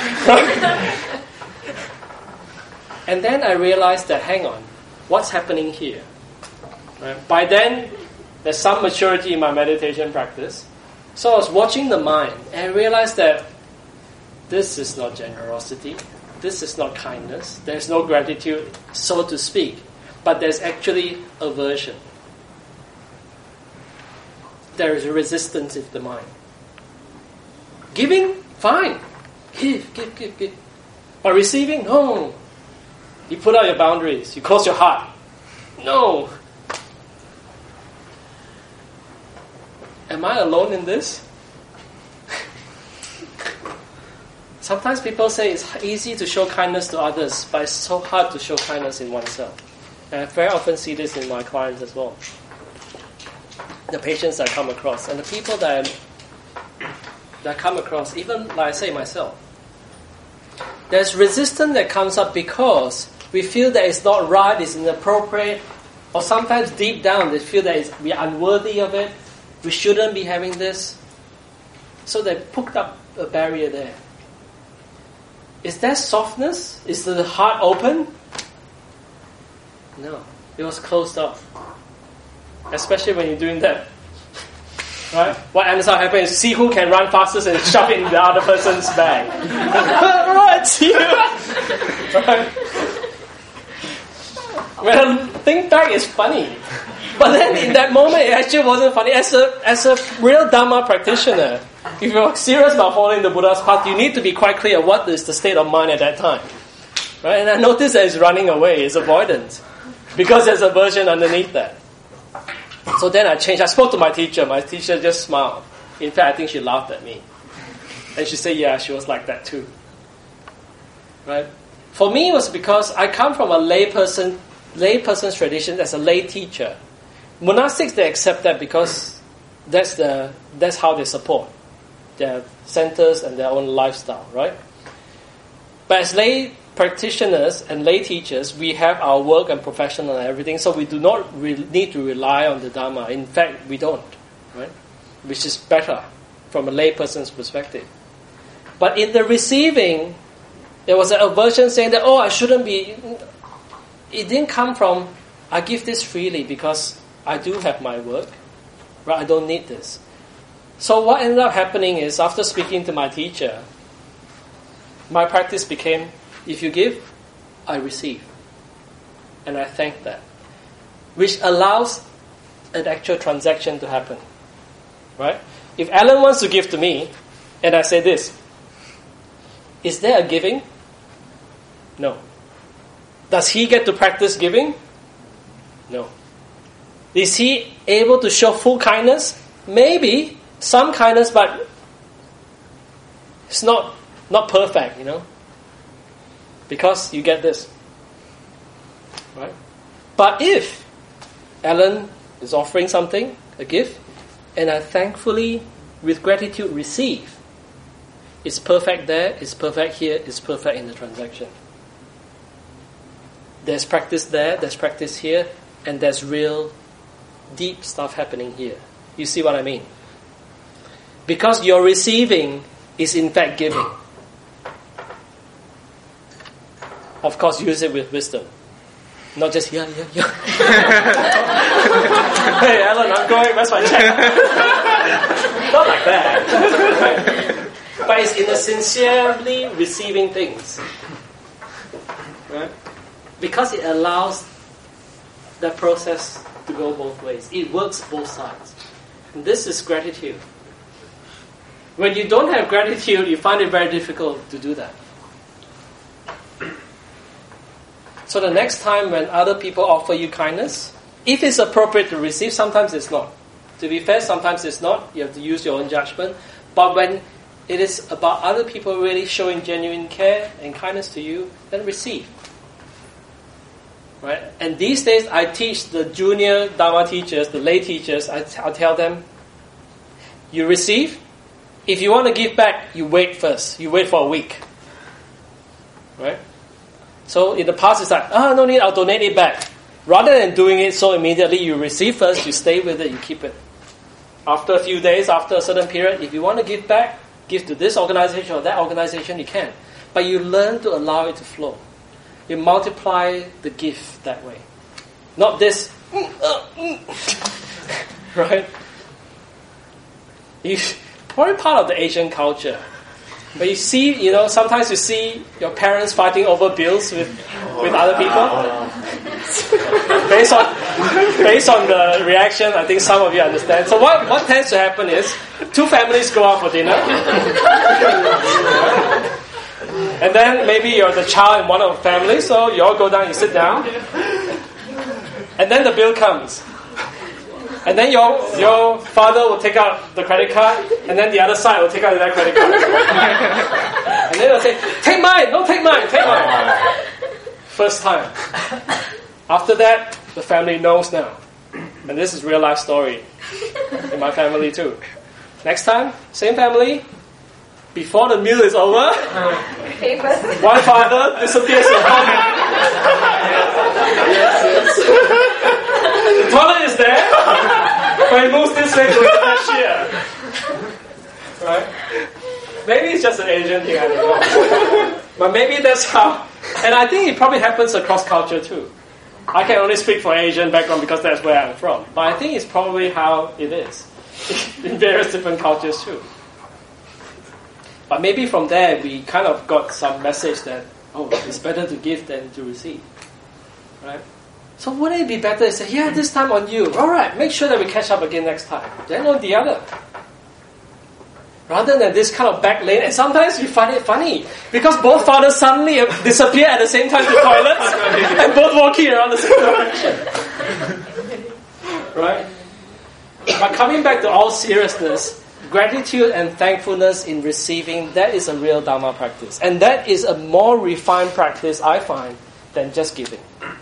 And then I realized that, hang on, what's happening here? Right? By then, there's some maturity in my meditation practice. So I was watching the mind, and I realized that this is not generosity. This is not kindness. There's no gratitude, so to speak. But there's actually aversion. There is a resistance in the mind. Giving, fine. Give, give, give, give. But receiving, no. You put out your boundaries. You close your heart. No. Am I alone in this? Sometimes people say it's easy to show kindness to others, but it's so hard to show kindness in oneself. And I very often see this in my clients as well. The patients I come across, and the people that I that I come across, even like I say myself, there's resistance that comes up because we feel that it's not right, it's inappropriate, or sometimes deep down they feel that it's, we're unworthy of it, we shouldn't be having this. So they put up a barrier there. Is that softness? Is the heart open? No, it was closed off. Especially when you're doing that. Right? What ends up happening is see who can run fastest and shove it in the other person's bag. Right, see you. Right? When I think back, it's funny. But then in that moment, it actually wasn't funny. As a, as a real Dharma practitioner, if you're serious about following the Buddha's path, you need to be quite clear what is the state of mind at that time. Right? And I noticed that it's running away, it's avoidance. Because there's aversion underneath that. So then I changed. I spoke to my teacher. My teacher just smiled. In fact, I think she laughed at me. And she said, yeah, she was like that too. Right? For me, it was because I come from a lay person, lay person's tradition as a lay teacher. Monastics, they accept that because that's the that's how they support their centers and their own lifestyle, right? But as lay practitioners and lay teachers, we have our work and profession and everything, so we do not re- need to rely on the Dharma. In fact, we don't, right? Which is better from a lay person's perspective. But in the receiving, there was an aversion saying that, oh, I shouldn't be... It didn't come from, I give this freely because I do have my work, right? I don't need this. So what ended up happening is, after speaking to my teacher, my practice became, if you give, I receive. And I thank that. Which allows an actual transaction to happen. Right? If Alan wants to give to me, and I say this, is there a giving? No. Does he get to practice giving? No. Is he able to show full kindness? Maybe. Some kindness, but it's not, not perfect, you know. Because you get this. Right? But if Alan is offering something, a gift, and I thankfully, with gratitude, receive, it's perfect there, it's perfect here, it's perfect in the transaction. There's practice there, there's practice here, and there's real deep stuff happening here. You see what I mean? Because your receiving is in fact giving. Of course, use it with wisdom. Not just, yeah, yeah, yeah. Hey, Alan, I'm going, where's my check? Not like that. But it's in the sincerely receiving things. Right? Because it allows the process to go both ways. It works both sides. And this is gratitude. When you don't have gratitude, you find it very difficult to do that. So the next time when other people offer you kindness, if it's appropriate to receive, sometimes it's not. To be fair, sometimes it's not. You have to use your own judgment. But when it is about other people really showing genuine care and kindness to you, then receive. Right? And these days, I teach the junior Dharma teachers, the lay teachers, I, I tell them, you receive. If you want to give back, you wait first. You wait for a week. Right? So in the past, it's like, oh, no need, I'll donate it back. Rather than doing it so immediately, you receive first, you stay with it, you keep it. After a few days, after a certain period, if you want to give back, give to this organization or that organization, you can. But you learn to allow it to flow. You multiply the gift that way. Not this, mm, uh, mm. Right? You, probably part of the Asian culture. But you see, you know, sometimes you see your parents fighting over bills with, with other people. based on based on the reaction, I think some of you understand. So what, what tends to happen is two families go out for dinner. And then maybe you're the child in one of the families, so you all go down, you sit down. And then the bill comes. And then your your father will take out the credit card, and then the other side will take out that credit card. And then they'll say, take mine, don't take mine, take mine. First time. After that, the family knows now. And this is real life story in my family too. Next time, same family, before the meal is over, one father disappears from home. Yes, yes. The toilet is there, but he moves this way to the cashier. Right? Maybe it's just an Asian thing, I don't know. But maybe that's how, and I think it probably happens across culture too. I can only speak for Asian background because that's where I'm from. But I think it's probably how it is in various different cultures too. But maybe from there we kind of got some message that, oh, it's better to give than to receive. Right? So wouldn't it be better to say, yeah, this time on you. Alright, make sure that we catch up again next time. Then on the other. Rather than this kind of back lane. And sometimes we find it funny. Because both fathers suddenly disappear at the same time to toilets. And both walking around the same direction. Right? But coming back to all seriousness, gratitude and thankfulness in receiving, that is a real Dharma practice. And that is a more refined practice, I find, than just giving.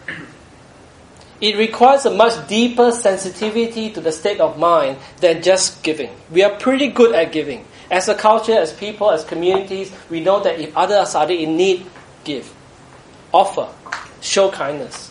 It requires a much deeper sensitivity to the state of mind than just giving. We are pretty good at giving. As a culture, as people, as communities, we know that if others are in need, give. Offer. Show kindness.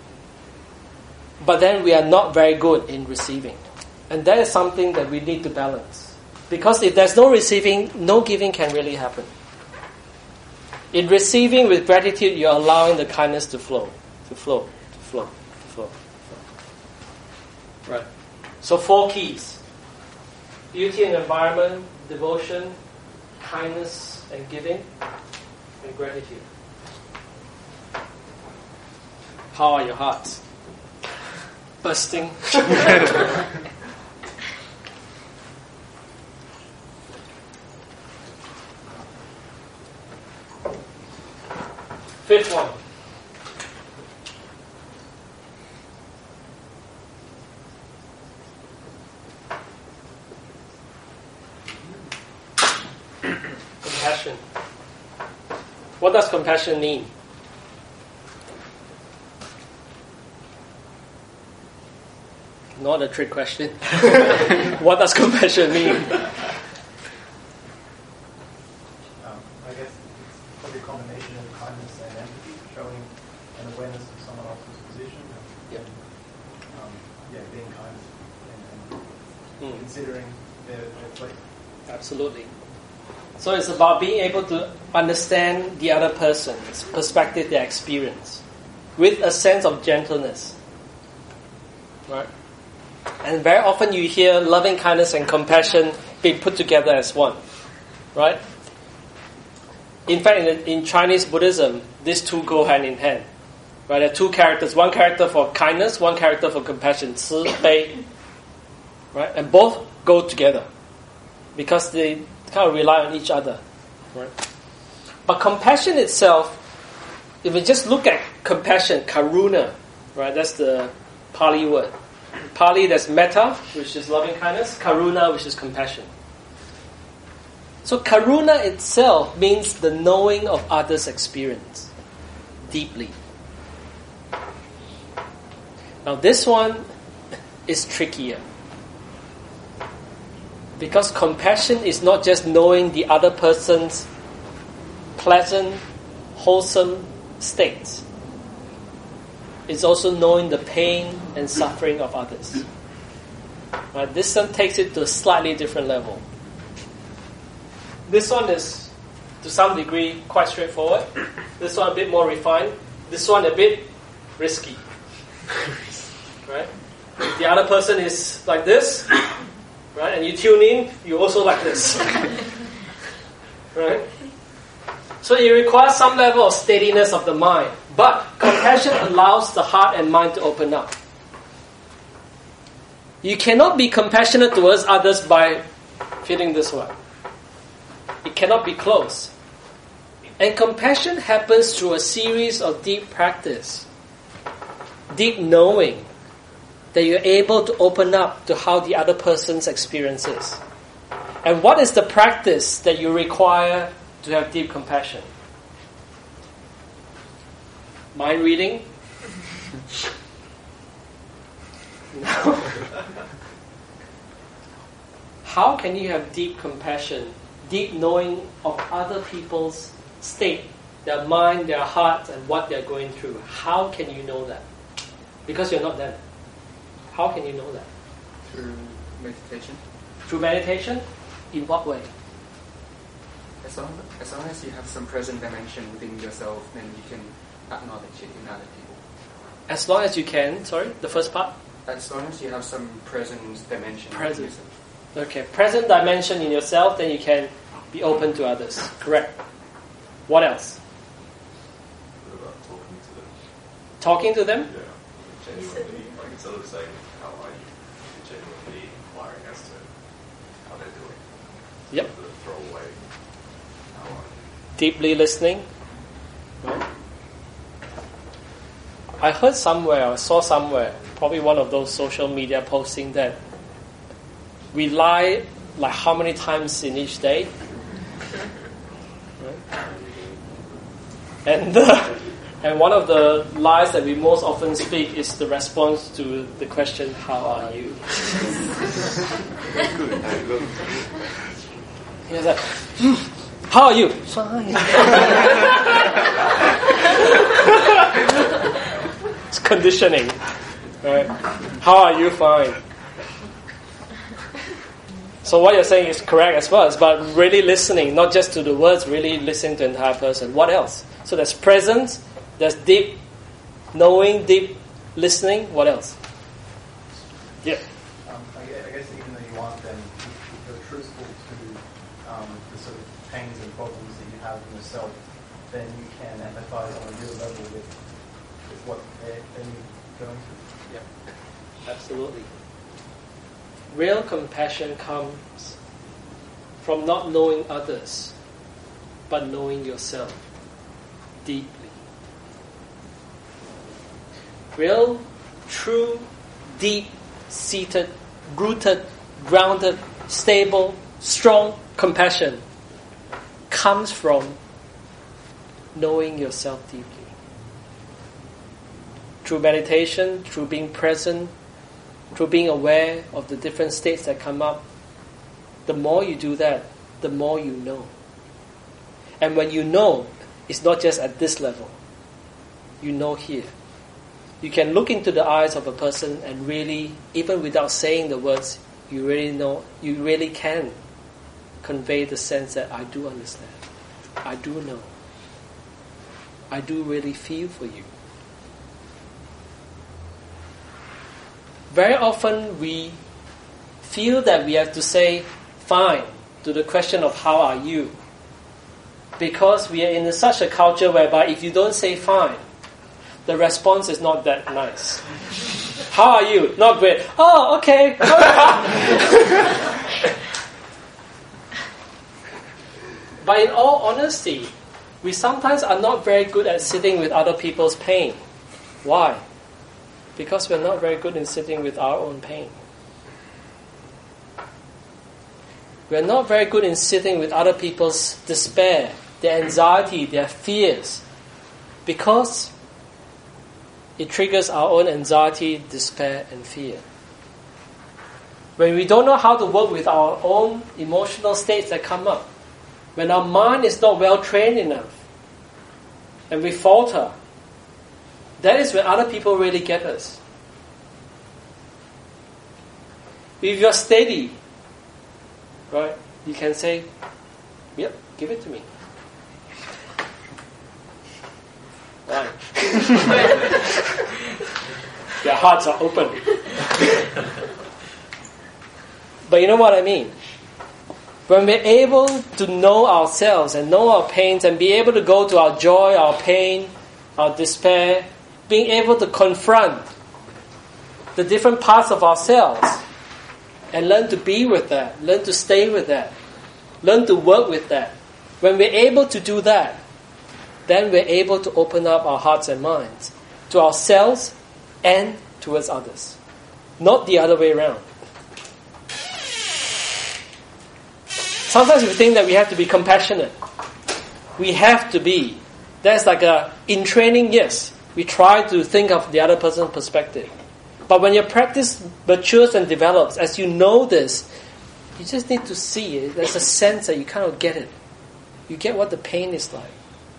But then we are not very good in receiving. And that is something that we need to balance. Because if there's no receiving, no giving can really happen. In receiving with gratitude, you're allowing the kindness to flow, to flow, to flow, to flow. To flow. Right. So four keys. Beauty and environment, devotion, kindness and giving, and gratitude. How are your hearts? Bursting. Fifth one. Compassion. What does compassion mean? Not a trick question. What does compassion mean? Um, I guess it's probably a combination of kindness and empathy, showing an awareness of someone else's position. And, Yep. um, yeah, being kind and, and Hmm. considering their, their plight. Absolutely. So it's about being able to understand the other person's perspective, their experience, with a sense of gentleness. Right? And very often you hear loving kindness and compassion being put together as one. Right? In fact, in, in Chinese Buddhism, these two go hand in hand. Right? There are two characters. One character for kindness, one character for compassion. 慈悲. Right? And both go together. Because they kind of rely on each other. Right? But compassion itself, if we just look at compassion, karuna, right? That's the Pali word. Pali, that's metta, which is loving kindness. Karuna, which is compassion. So karuna itself means the knowing of others' experience deeply. Now this one is trickier. Because compassion is not just knowing the other person's pleasant, wholesome states. It's also knowing the pain and suffering of others. Right? This one takes it to a slightly different level. This one is, to some degree, quite straightforward. This one a bit more refined. This one a bit risky. Right? If the other person is like this, right, and you tune in, you also like this. Right? So it requires some level of steadiness of the mind. But compassion allows the heart and mind to open up. You cannot be compassionate towards others by feeling this way. It cannot be close. And compassion happens through a series of deep practice. Deep knowing that you're able to open up to how the other person's experience is. And what is the practice that you require to have deep compassion? Mind reading? No. How can you have deep compassion, deep knowing of other people's state, their mind, their heart, and what they're going through? How can you know that? Because you're not them. How can you know that? Through meditation. Through meditation? In what way? As long, as long as you have some present dimension within yourself, then you can acknowledge it in other people. As long as you can, sorry, the first part? As long as you have some present dimension Present. within yourself. Okay, present dimension in yourself, then you can be open to others. Correct. What else? What about talking to them? Talking to them? Yeah. Genuinely, like instead of saying, how are you? Genuinely inquiring as to how they're doing. Yep. Rather than throw away, how are you? Deeply listening. Right? I heard somewhere, I saw somewhere, probably one of those social media posting that We lie like how many times in each day? Right? And uh, and one of the lies that we most often speak is the response to the question, "How are you?" He's like, "How are you?" Fine. It's conditioning, right? How are you? Fine. So what you're saying is correct as well. It's about really listening, not just to the words, really listening to the entire person. What else? So there's presence, there's deep knowing, deep listening. What else? Yeah. Um, I, guess, I guess even though you aren't then, if you're truthful to um, the sort of pains and problems that you have in yourself, then you can empathize on a real level with, with what they're, they're going through. Yeah, absolutely. Real compassion comes from not knowing others, but knowing yourself deeply. Real, true, deep, seated, rooted, grounded, stable, strong compassion comes from knowing yourself deeply. Through meditation, through being present, through being aware of the different states that come up, the more you do that, the more you know. And when you know, it's not just at this level. You know here. You can look into the eyes of a person and really, even without saying the words, you really know, you really can convey the sense that I do understand. I do know. I do really feel for you. Very often we feel that we have to say fine to the question of how are you, because we are in such a culture whereby if you don't say fine, the response is not that nice. How are you? Not great. Oh, okay. But in all honesty, we sometimes are not very good at sitting with other people's pain. Why? Because we're not very good in sitting with our own pain. We're not very good in sitting with other people's despair, their anxiety, their fears, because it triggers our own anxiety, despair, and fear. When we don't know how to work with our own emotional states that come up, when our mind is not well trained enough, and we falter, that is when other people really get us. If you're steady, right, you can say, yep, give it to me. Right. Their hearts are open. But you know what I mean? When we're able to know ourselves and know our pains and be able to go to our joy, our pain, our despair, being able to confront the different parts of ourselves and learn to be with that, learn to stay with that, learn to work with that. When we're able to do that, then we're able to open up our hearts and minds to ourselves and towards others. Not the other way around. Sometimes we think that we have to be compassionate. We have to be. That's like a, in training, yes, we try to think of the other person's perspective. But when your practice matures and develops, as you know this, you just need to see it. There's a sense that you kind of get it. You get what the pain is like.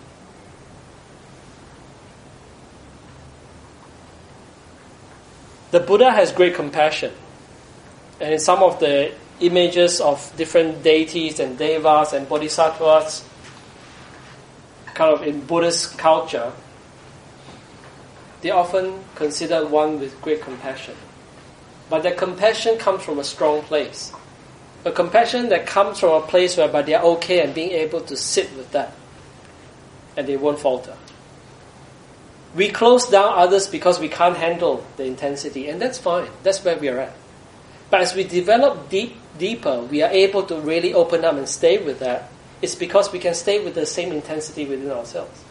The Buddha has great compassion. And in some of the images of different deities and devas and bodhisattvas, kind of in Buddhist culture, they often consider one with great compassion. But their compassion comes from a strong place. A compassion that comes from a place whereby they are okay and being able to sit with that. And they won't falter. We close down others because we can't handle the intensity, and that's fine. That's where we are at. But as we develop deep, deeper, we are able to really open up and stay with that. It's because we can stay with the same intensity within ourselves.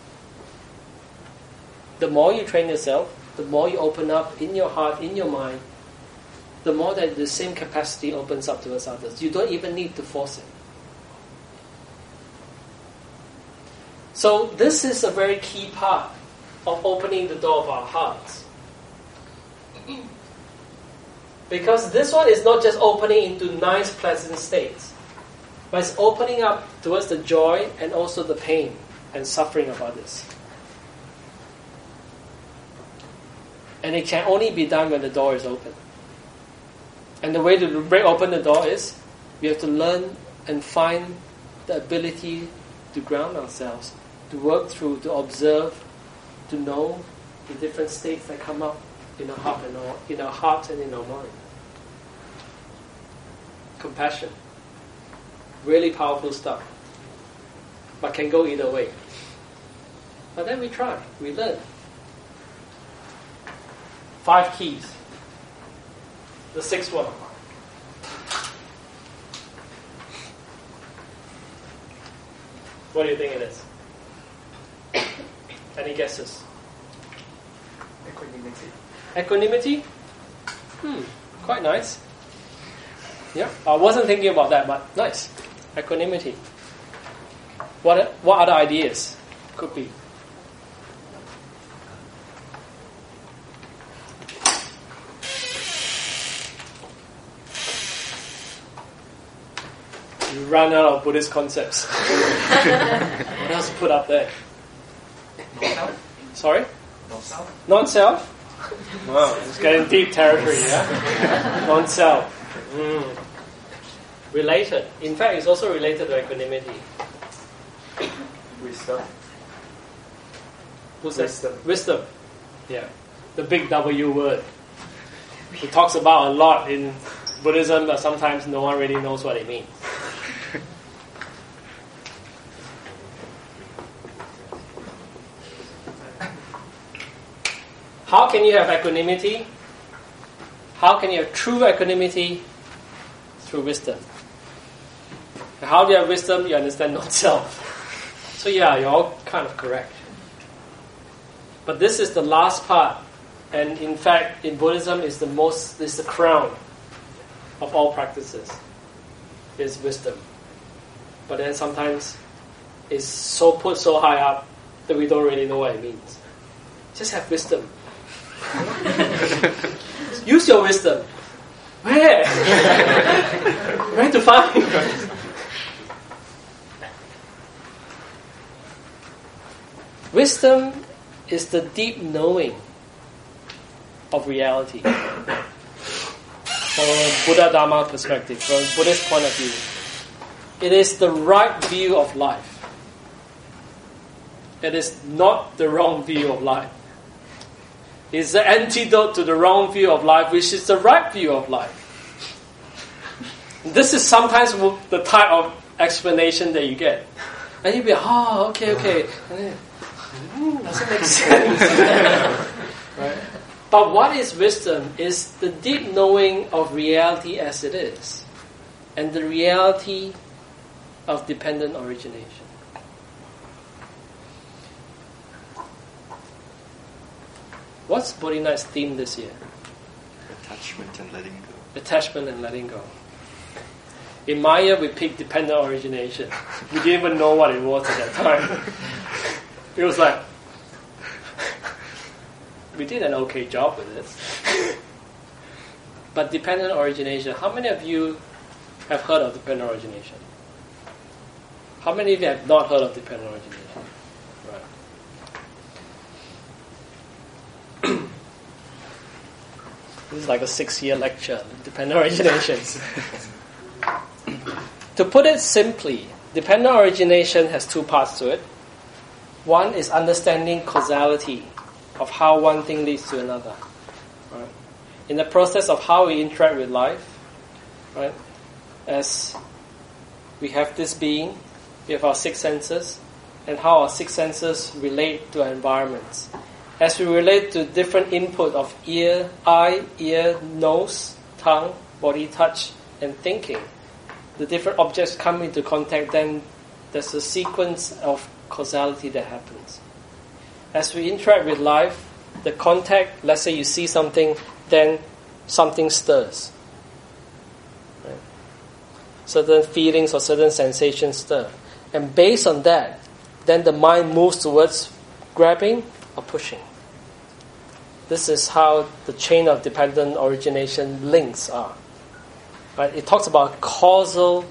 The more you train yourself, the more you open up in your heart, in your mind, the more that the same capacity opens up towards others. You don't even need to force it. So this is a very key part of opening the door of our hearts. Because this one is not just opening into nice, pleasant states, but it's opening up towards the joy and also the pain and suffering of others. And it can only be done when the door is open. And the way to break open the door is we have to learn and find the ability to ground ourselves, to work through, to observe, to know the different states that come up in our heart and our, in our heart and in our mind. Compassion. Really powerful stuff. But can go either way. But then we try, we learn. Five keys. The sixth one. What do you think it is? Any guesses? Equanimity. Equanimity? Hmm, quite nice. Yeah, I wasn't thinking about that, but nice. Equanimity. What what other ideas could be? You run out of Buddhist concepts. What else to put up there? Non-self. Sorry? Non-self. Non-self? Wow, it's getting deep territory, yeah? Non-self. Mm. Related. In fact, it's also related to equanimity. Wisdom. Who's that? Wisdom. Wisdom. Yeah. The big W word. It talks about a lot in Buddhism, but sometimes no one really knows what it means. How can you have equanimity? How can you have true equanimity? Through wisdom. And how do you have wisdom? You understand not self. So yeah, you're all kind of correct. But this is the last part, and in fact, in Buddhism, is the most, is the crown of all practices. Is wisdom. But then sometimes it's so put so high up that we don't really know what it means. Just have wisdom. Use your wisdom. Where? Where to find? Wisdom is the deep knowing of reality. From a Buddha Dharma perspective, from a Buddhist point of view, it is the right view of life. It is not the wrong view of life. It's the antidote to the wrong view of life, which is the right view of life. This is sometimes the type of explanation that you get. And you'll be, oh, okay, okay. Mm, doesn't make sense. Right? But what is wisdom is the deep knowing of reality as it is, and the reality of dependent origination. What's Bodhi Night's theme this year? Attachment and letting go. Attachment and letting go. In Maya, we picked dependent origination. We didn't even know what it was at that time. It was like, we did an okay job with it. But dependent origination, how many of you have heard of dependent origination? How many of you have not heard of dependent origination? Right. This is like a six-year lecture, dependent originations. To put it simply, dependent origination has two parts to it. One is understanding causality of how one thing leads to another. Right? In the process of how we interact with life, right? As we have this being, we have our six senses, and how our six senses relate to our environments. As we relate to different input of ear, eye, ear, nose, tongue, body touch, and thinking, the different objects come into contact, then there's a sequence of causality that happens. As we interact with life, the contact, let's say you see something, then something stirs. Right? Certain feelings or certain sensations stir. And based on that, then the mind moves towards grabbing or pushing. This is how the chain of dependent origination links are. Right? It talks about causal,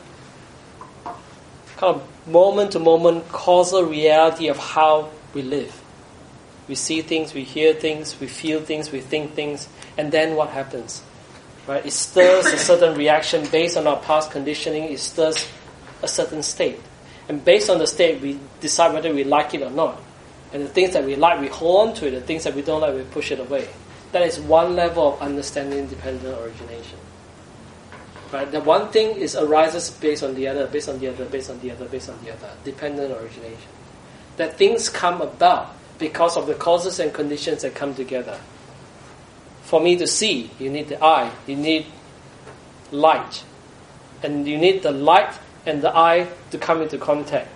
kind of moment-to-moment causal reality of how we live. We see things, we hear things, we feel things, we think things, and then what happens? Right? It stirs a certain reaction based on our past conditioning. It stirs a certain state. And based on the state, we decide whether we like it or not. And the things that we like, we hold on to it. The things that we don't like, we push it away. That is one level of understanding dependent origination. Right? The one thing is arises based on the other, based on the other, based on the other, based on the other. Dependent origination. That things come about because of the causes and conditions that come together. For me to see, you need the eye, you need light. And you need the light and the eye to come into contact.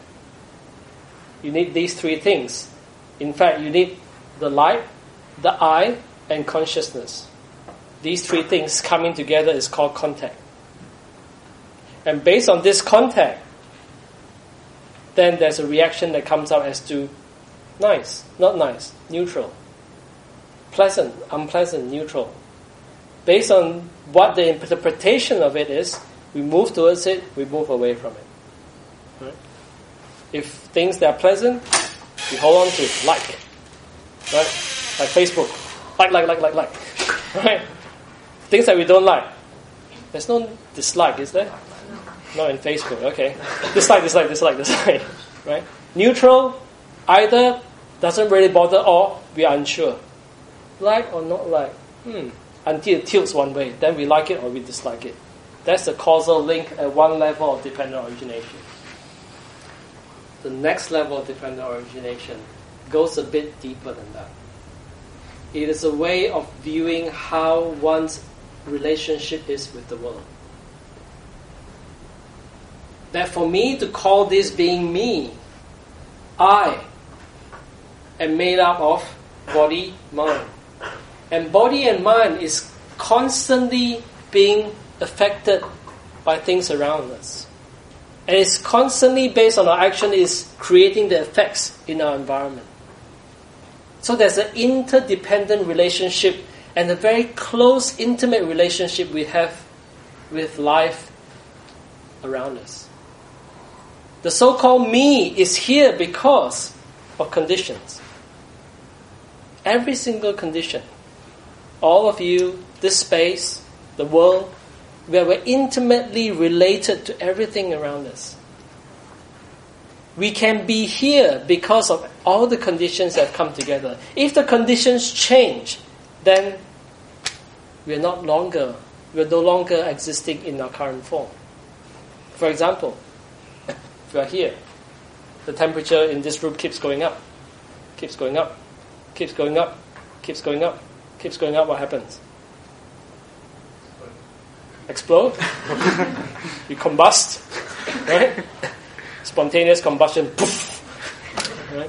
You need these three things. In fact, you need the light, the eye, and consciousness. These three things coming together is called contact. And based on this contact, then there's a reaction that comes out as to nice, not nice, neutral. Pleasant, unpleasant, neutral. Based on what the interpretation of it is, we move towards it, we move away from it. Right? If things that are pleasant, we hold on to it, like. Right? Like Facebook. Like, like, like, like, like. Right? Things that we don't like. There's no dislike, is there? Not in Facebook, okay. Dislike, dislike, dislike, dislike. Right? Neutral, either doesn't really bother or we are unsure. Like or not like? Hmm. Until it tilts one way. Then we like it or we dislike it. That's the causal link at one level of dependent origination. The next level of dependent origination goes a bit deeper than that. It is a way of viewing how one's relationship is with the world. That for me to call this being me, I am made up of body, mind. And body and mind is constantly being affected by things around us. And it's constantly based on our action is creating the effects in our environment. So there's an interdependent relationship and a very close, intimate relationship we have with life around us. The so-called me is here because of conditions. Every single condition. All of you, this space, the world, where we're intimately related to everything around us. We can be here because of all the conditions that have come together. If the conditions change, then we're not longer, we're no longer existing in our current form. For example, if we are here, the temperature in this room keeps going up, keeps going up, keeps going up, keeps going up, keeps going up, what happens? Explode? You combust, right? Spontaneous combustion, poof, right?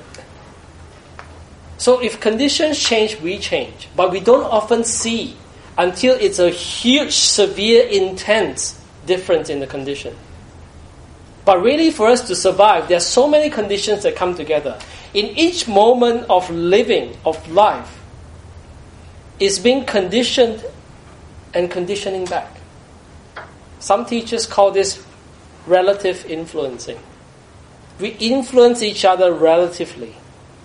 So if conditions change, we change. But we don't often see until it's a huge, severe, intense difference in the condition. But really for us to survive, there are so many conditions that come together. In each moment of living, of life, is being conditioned and conditioning back. Some teachers call this relative influencing. We influence each other relatively.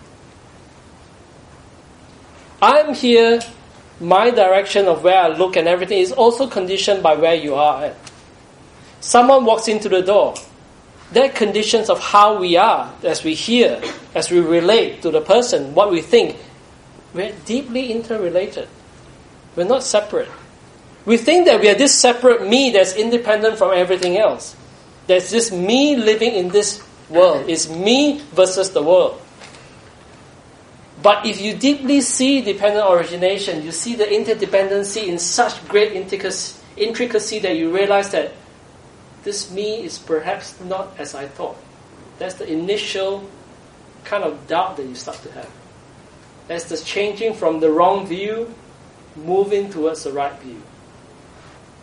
I'm here, my direction of where I look and everything is also conditioned by where you are at. Someone walks into the door. There are conditions of how we are as we hear, as we relate to the person, what we think. We're deeply interrelated. We're not separate. We think that we are this separate me that's independent from everything else. There's this me living in this world. It's me versus the world. But if you deeply see dependent origination, you see the interdependency in such great intricacy, intricacy that you realize that this me is perhaps not as I thought. That's the initial kind of doubt that you start to have. That's the changing from the wrong view, moving towards the right view.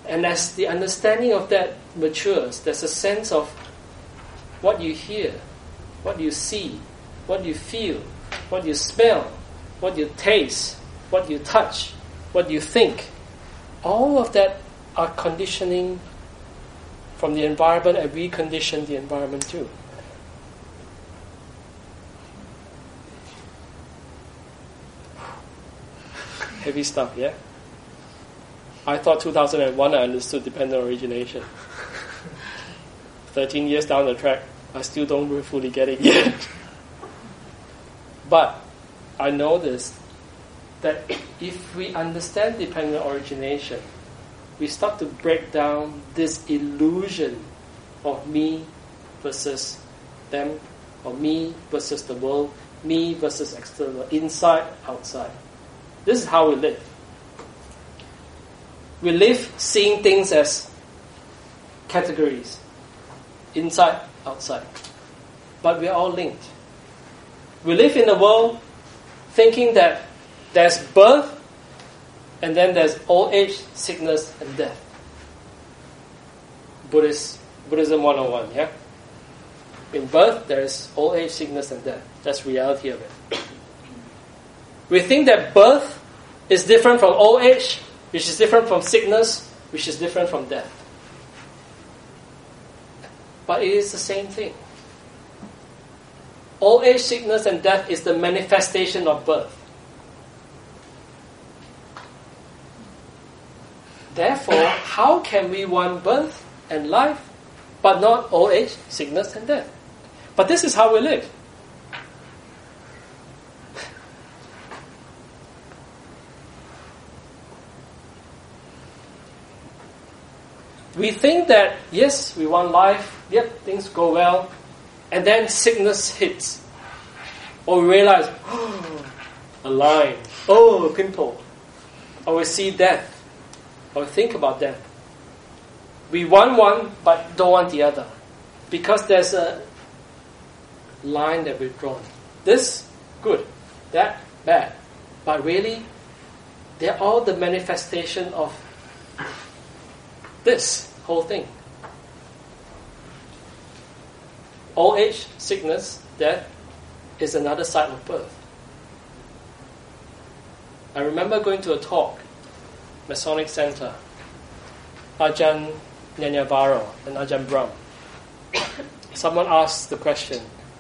And as the understanding of that matures, there's a sense of what you hear, what you see, what you feel, what you smell, what you taste, what you touch, what you think. All of that are conditioning from the environment, and we condition the environment too. Heavy stuff, yeah? I thought two thousand one I understood dependent origination. thirteen years down the track, I still don't really fully get it yet. But I noticed that if we understand dependent origination, we start to break down this illusion of me versus them, or me versus the world, me versus external, inside, outside. This is how we live. We live seeing things as categories, inside, outside. But we are all linked. We live in a world thinking that there's birth, and then there's old age, sickness, and death. Buddhist, Buddhism one oh one, yeah? In birth, there is old age, sickness, and death. That's reality of it. We think that birth is different from old age, which is different from sickness, which is different from death. But it is the same thing. Old age, sickness, and death is the manifestation of birth. Therefore, how can we want birth and life, but not old age, sickness, and death? But this is how we live. We think that, yes, we want life, yep, things go well, and then sickness hits. Or we realize, oh, a line, oh, a pimple. Or we see death, or think about death. We want one, but don't want the other. Because there's a line that we've drawn. This, good. That, bad. But really, they're all the manifestation of this whole thing. Old age, sickness, death is another side of birth. I remember going to a talk, Masonic Center, Ajahn Nyanyavaro and Ajahn Brahm. Someone asked the question,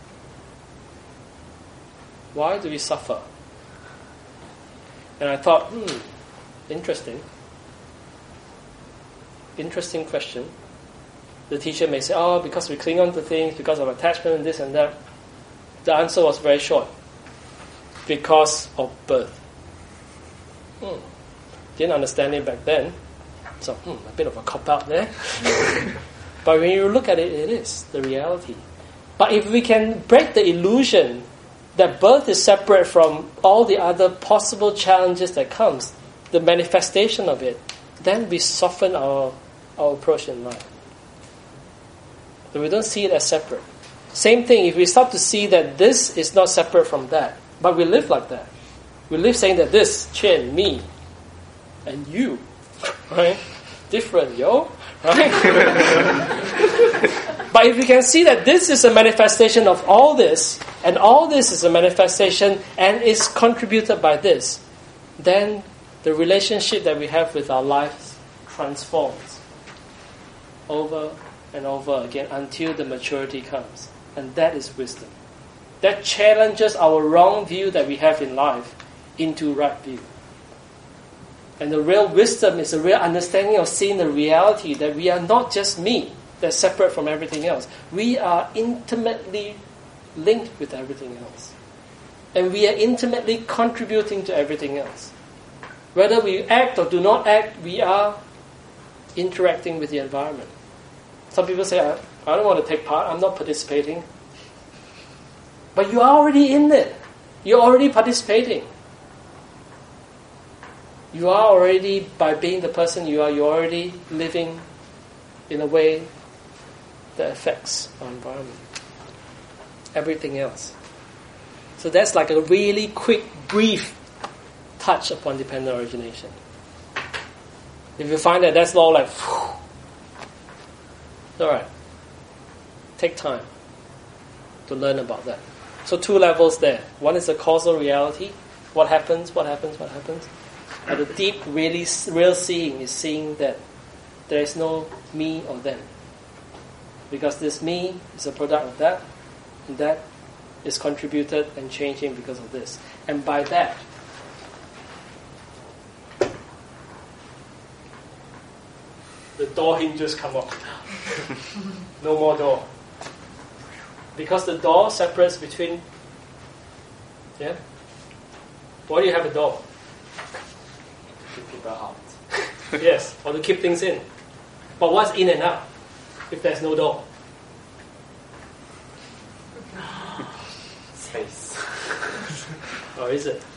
why do we suffer? And I thought, hmm, interesting. Interesting question. The teacher may say, oh, because we cling on to things, because of attachment and this and that. The answer was very short. Because of birth. Hmm. Didn't understand it back then. So, hmm, a bit of a cop-out there. But when you look at it, it is the reality. But if we can break the illusion that birth is separate from all the other possible challenges that comes, the manifestation of it, then we soften our, our approach in life. So we don't see it as separate. Same thing, if we start to see that this is not separate from that, but we live like that. We live saying that this, Chin, me, and you, right? Different, yo, right? But if we can see that this is a manifestation of all this, and all this is a manifestation and is contributed by this, then the relationship that we have with our lives transforms over and over again until the maturity comes. And that is wisdom. That challenges our wrong view that we have in life into right view. And the real wisdom is a real understanding of seeing the reality that we are not just me, that's separate from everything else. We are intimately linked with everything else. And we are intimately contributing to everything else. Whether we act or do not act, we are interacting with the environment. Some people say, I, I don't want to take part, I'm not participating. But you are already in it. You're already participating. You are already, by being the person you are, you're already living in a way that affects our environment. Everything else. So that's like a really quick, brief touch upon dependent origination. If you find that that's all like, whew, all right, take time to learn about that. So two levels there. One is the causal reality. What happens, what happens, what happens. But the deep, really real seeing is seeing that there is no me or them. Because this me is a product of that, and that is contributed and changing because of this. And by that, the door hinges come up. No more door. Because the door separates between, yeah? Why do you have a door? To keep people out. Yes, or to keep things in. But what's in and out if there's no door? Space. Or is it?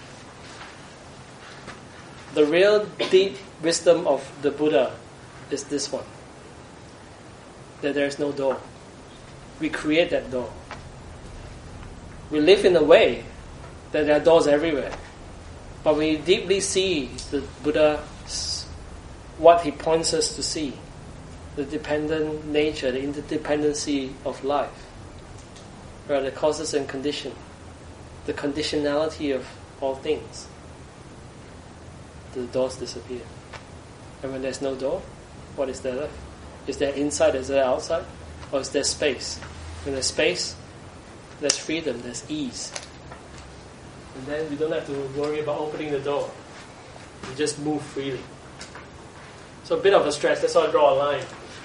The real deep wisdom of the Buddha is this one. That there is no door. We create that door. We live in a way that there are doors everywhere. But when you deeply see the Buddha, what he points us to see, the dependent nature, the interdependency of life, right, the causes and condition, the conditionality of all things, the doors disappear. And when there's no door, what is there left? Is there inside, is there outside? Or is there space? When there's space, there's freedom, there's ease. And then we don't have to worry about opening the door. We just move freely. So a bit of a stretch, that's why I draw a line.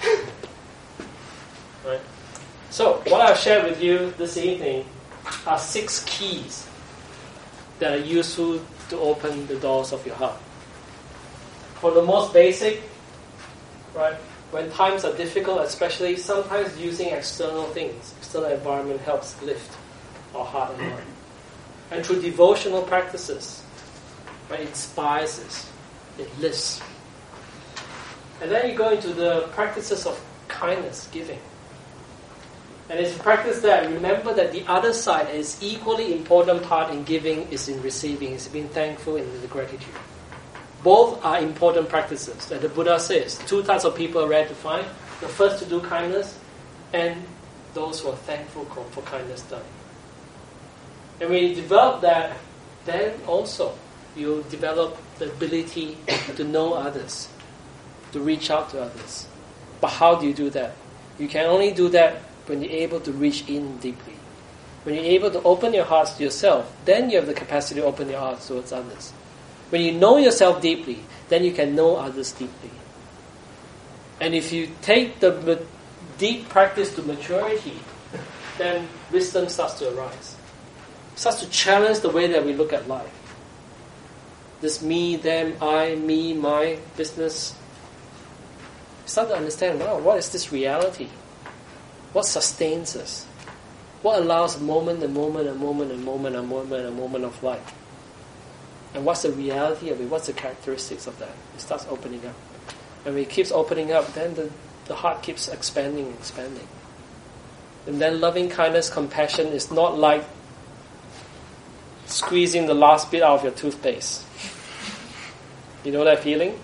Right? So, what I've shared with you this evening are six keys that are useful to open the doors of your heart. For the most basic, right, when times are difficult, especially sometimes using external things, external environment helps lift our heart and mind. And through devotional practices, right, it inspires us, it lifts. And then you go into the practices of kindness, giving. And as you practice that, remember that the other side is equally important part in giving is in receiving, is being thankful and in the gratitude. Both are important practices. That the Buddha says, two types of people are rare to find. The first to do kindness, and those who are thankful for kindness done. And when you develop that, then also you develop the ability to know others, to reach out to others. But how do you do that? You can only do that when you're able to reach in deeply. When you're able to open your hearts to yourself, then you have the capacity to open your hearts towards others. When you know yourself deeply, then you can know others deeply. And if you take the deep practice to maturity, then wisdom starts to arise. It starts to challenge the way that we look at life. This me, them, I, me, my business. You start to understand, wow, what is this reality? What sustains us? What allows moment and moment and moment and moment and moment and moment of life? And what's the reality of it? What's the characteristics of that? It starts opening up. And when it keeps opening up, then the, the heart keeps expanding and expanding. And then loving kindness, compassion is not like squeezing the last bit out of your toothpaste. You know that feeling?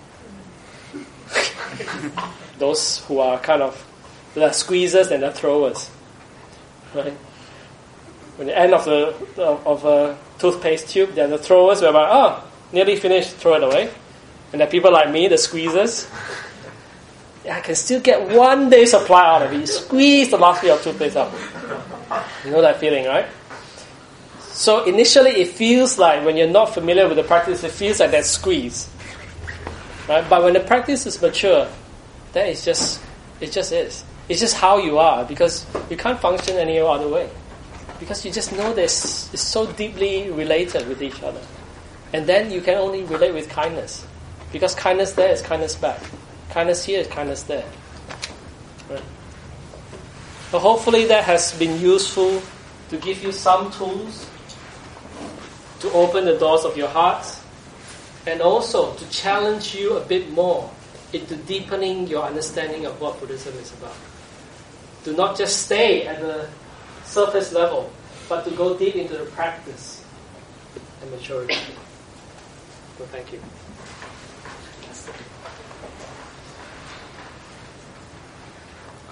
Those who are kind of the squeezers and the throwers, right? When the end of the of a toothpaste tube, they're the throwers. We're like, oh, nearly finished, throw it away. And there are people like me, the squeezers. Yeah, I can still get one day supply out of it. You squeeze the last bit of toothpaste out. You know that feeling, right? So initially, it feels like when you're not familiar with the practice, it feels like that squeeze, right? But when the practice is mature, then it's just it just is. It's just how you are, because you can't function any other way. Because you just know this is so deeply related with each other. And then you can only relate with kindness. Because kindness there is kindness back. Kindness here is kindness there. Right? So hopefully that has been useful to give you some tools to open the doors of your hearts, and also to challenge you a bit more into deepening your understanding of what Buddhism is about. Do not just stay at the surface level, but to go deep into the practice and maturity. So thank you.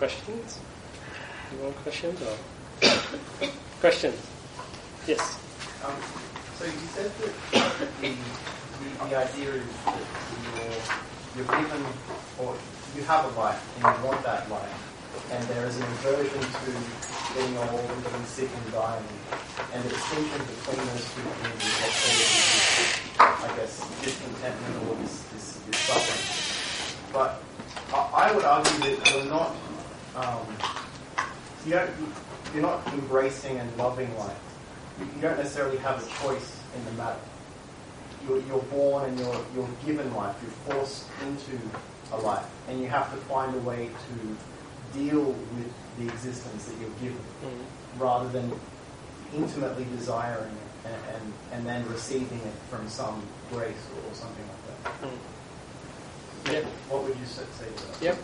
questions? You want questions or questions? Yes. Um, so you said that the, the, the idea is that you're, you're given, or you have a life and you want that life, and there is an aversion to getting old and getting sick and dying, and the distinction between those two things is what causes, I guess, discontentment or this, this, this suffering. But I, I would argue that you're not, um, you don't, you're not embracing and loving life. You don't necessarily have a choice in the matter. You're, you're born and you're, you're given life. You're forced into a life. And you have to find a way to deal with the existence that you're given, mm-hmm. rather than intimately desiring it and, and, and then receiving it from some grace or, or something like that. Mm. Yep. What would you say to that? Yep.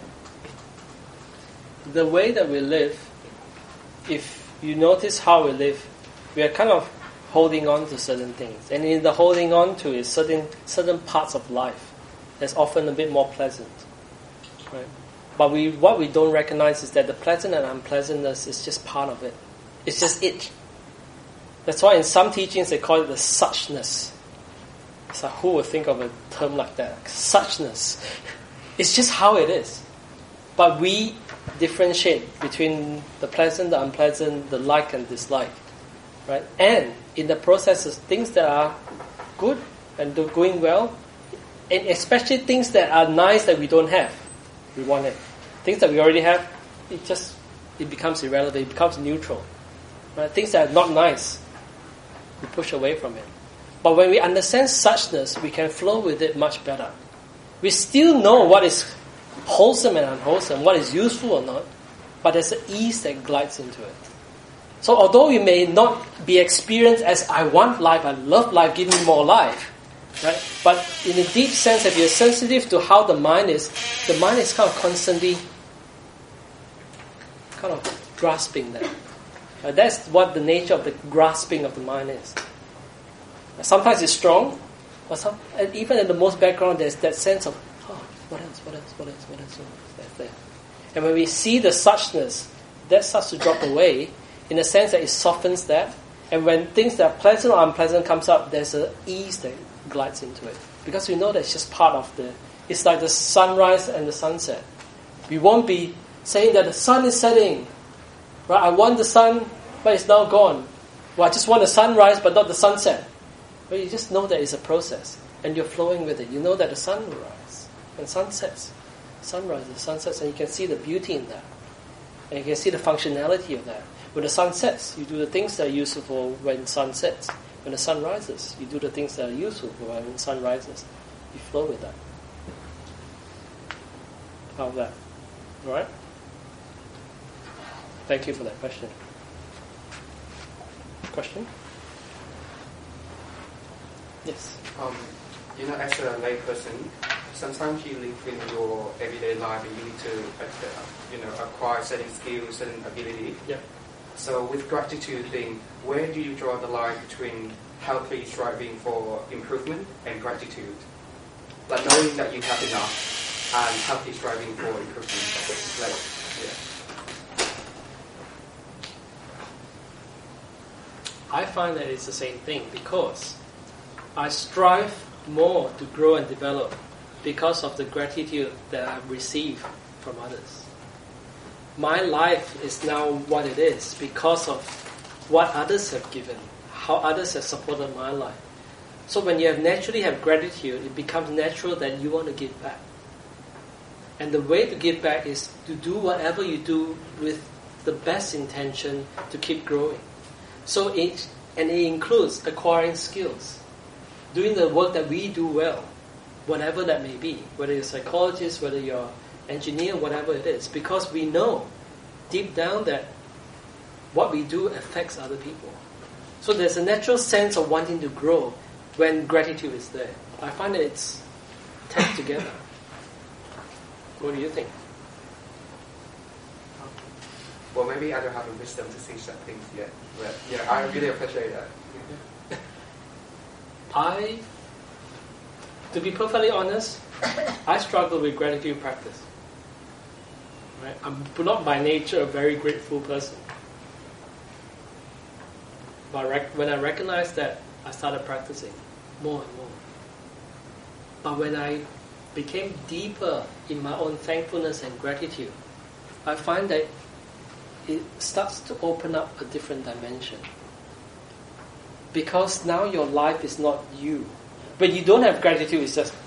The way that we live, if you notice how we live, we are kind of holding on to certain things. And in the holding on to is certain certain parts of life that's often a bit more pleasant. Right? But we what we don't recognize is that the pleasant and unpleasantness is just part of it. It's just it. That's why in some teachings they call it the suchness. So who would think of a term like that? Suchness. It's just how it is. But we differentiate between the pleasant, the unpleasant, the like and dislike. Right? And in the processes, things that are good and do, going well, and especially things that are nice that we don't have, we want it. Things that we already have, it just it becomes irrelevant, it becomes neutral. Right? Things that are not nice, we push away from it. But when we understand suchness, we can flow with it much better. We still know what is wholesome and unwholesome, what is useful or not, but there's an ease that glides into it. So although we may not be experienced as I want life, I love life, give me more life, right? But in a deep sense, if you're sensitive to how the mind is, the mind is kind of constantly kind of grasping that. Uh, that's what the nature of the grasping of the mind is. Sometimes it's strong, but some, and even in the most background, there's that sense of, oh, what else, what else, what else, what else, what else, that's there. And when we see the suchness, that starts to drop away, in the sense that it softens that, and when things that are pleasant or unpleasant comes up, there's an ease that glides into it. Because we know that it's just part of the, it's like the sunrise and the sunset. We won't be saying that the sun is setting, right? I want the sun, but it's now gone. Well, I just want the sunrise, but not the sunset. But you just know that it's a process, and you're flowing with it. You know that the sun will rise, and sun sets. Sun rises, sun sets, and you can see the beauty in that. And you can see the functionality of that. When the sun sets, you do the things that are useful when the sun sets. When the sun rises, you do the things that are useful when the sun rises. You flow with that. How's that? Alright? Thank you for that question. Question? Yes. Um, you know, as a lay person, sometimes you live in your everyday life and you need to, uh, you know, acquire certain skills, certain ability. Yeah. So with gratitude thing, where do you draw the line between healthy striving for improvement and gratitude? Like knowing that you have enough and healthy striving for improvement. Like, yeah. I find that it's the same thing because I strive more to grow and develop because of the gratitude that I've received from others. My life is now what it is because of what others have given, how others have supported my life. So when you have naturally have gratitude, it becomes natural that you want to give back. And the way to give back is to do whatever you do with the best intention to keep growing. So it, and it includes acquiring skills, doing the work that we do well, whatever that may be, whether you're a psychologist, whether you're engineer, whatever it is, because we know deep down that what we do affects other people. So there's a natural sense of wanting to grow when gratitude is there. I find that it's tagged together. What do you think? Well, maybe I don't have the wisdom to see such things yet, but yeah, I really appreciate that. I, to be perfectly honest, I struggle with gratitude practice. Right? I'm not by nature a very grateful person. But rec- when I recognized that, I started practicing more and more. But when I became deeper in my own thankfulness and gratitude, I find that it starts to open up a different dimension. Because now your life is not you. When you don't have gratitude, it's just,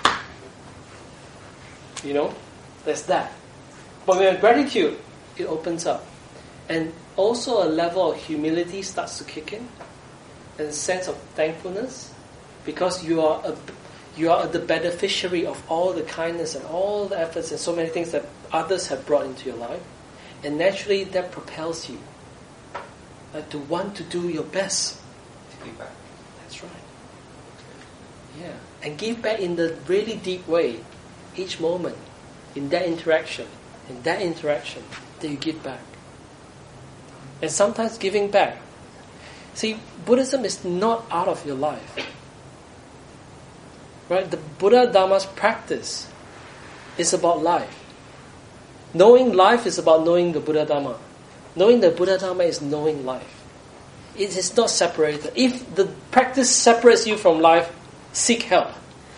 you know, there's that. But when you have gratitude, it opens up. And also a level of humility starts to kick in. And a sense of thankfulness. Because you are a, you are the beneficiary of all the kindness and all the efforts and so many things that others have brought into your life. And naturally that propels you uh, to want to do your best. To give back. That's right. Yeah. And give back in the really deep way. Each moment. In that interaction. In that interaction. That you give back. And sometimes giving back. See, Buddhism is not out of your life. Right? The Buddha Dharma's practice is about life. Knowing life is about knowing the Buddha Dharma. Knowing the Buddha Dharma is knowing life. It is not separated. If the practice separates you from life, seek help.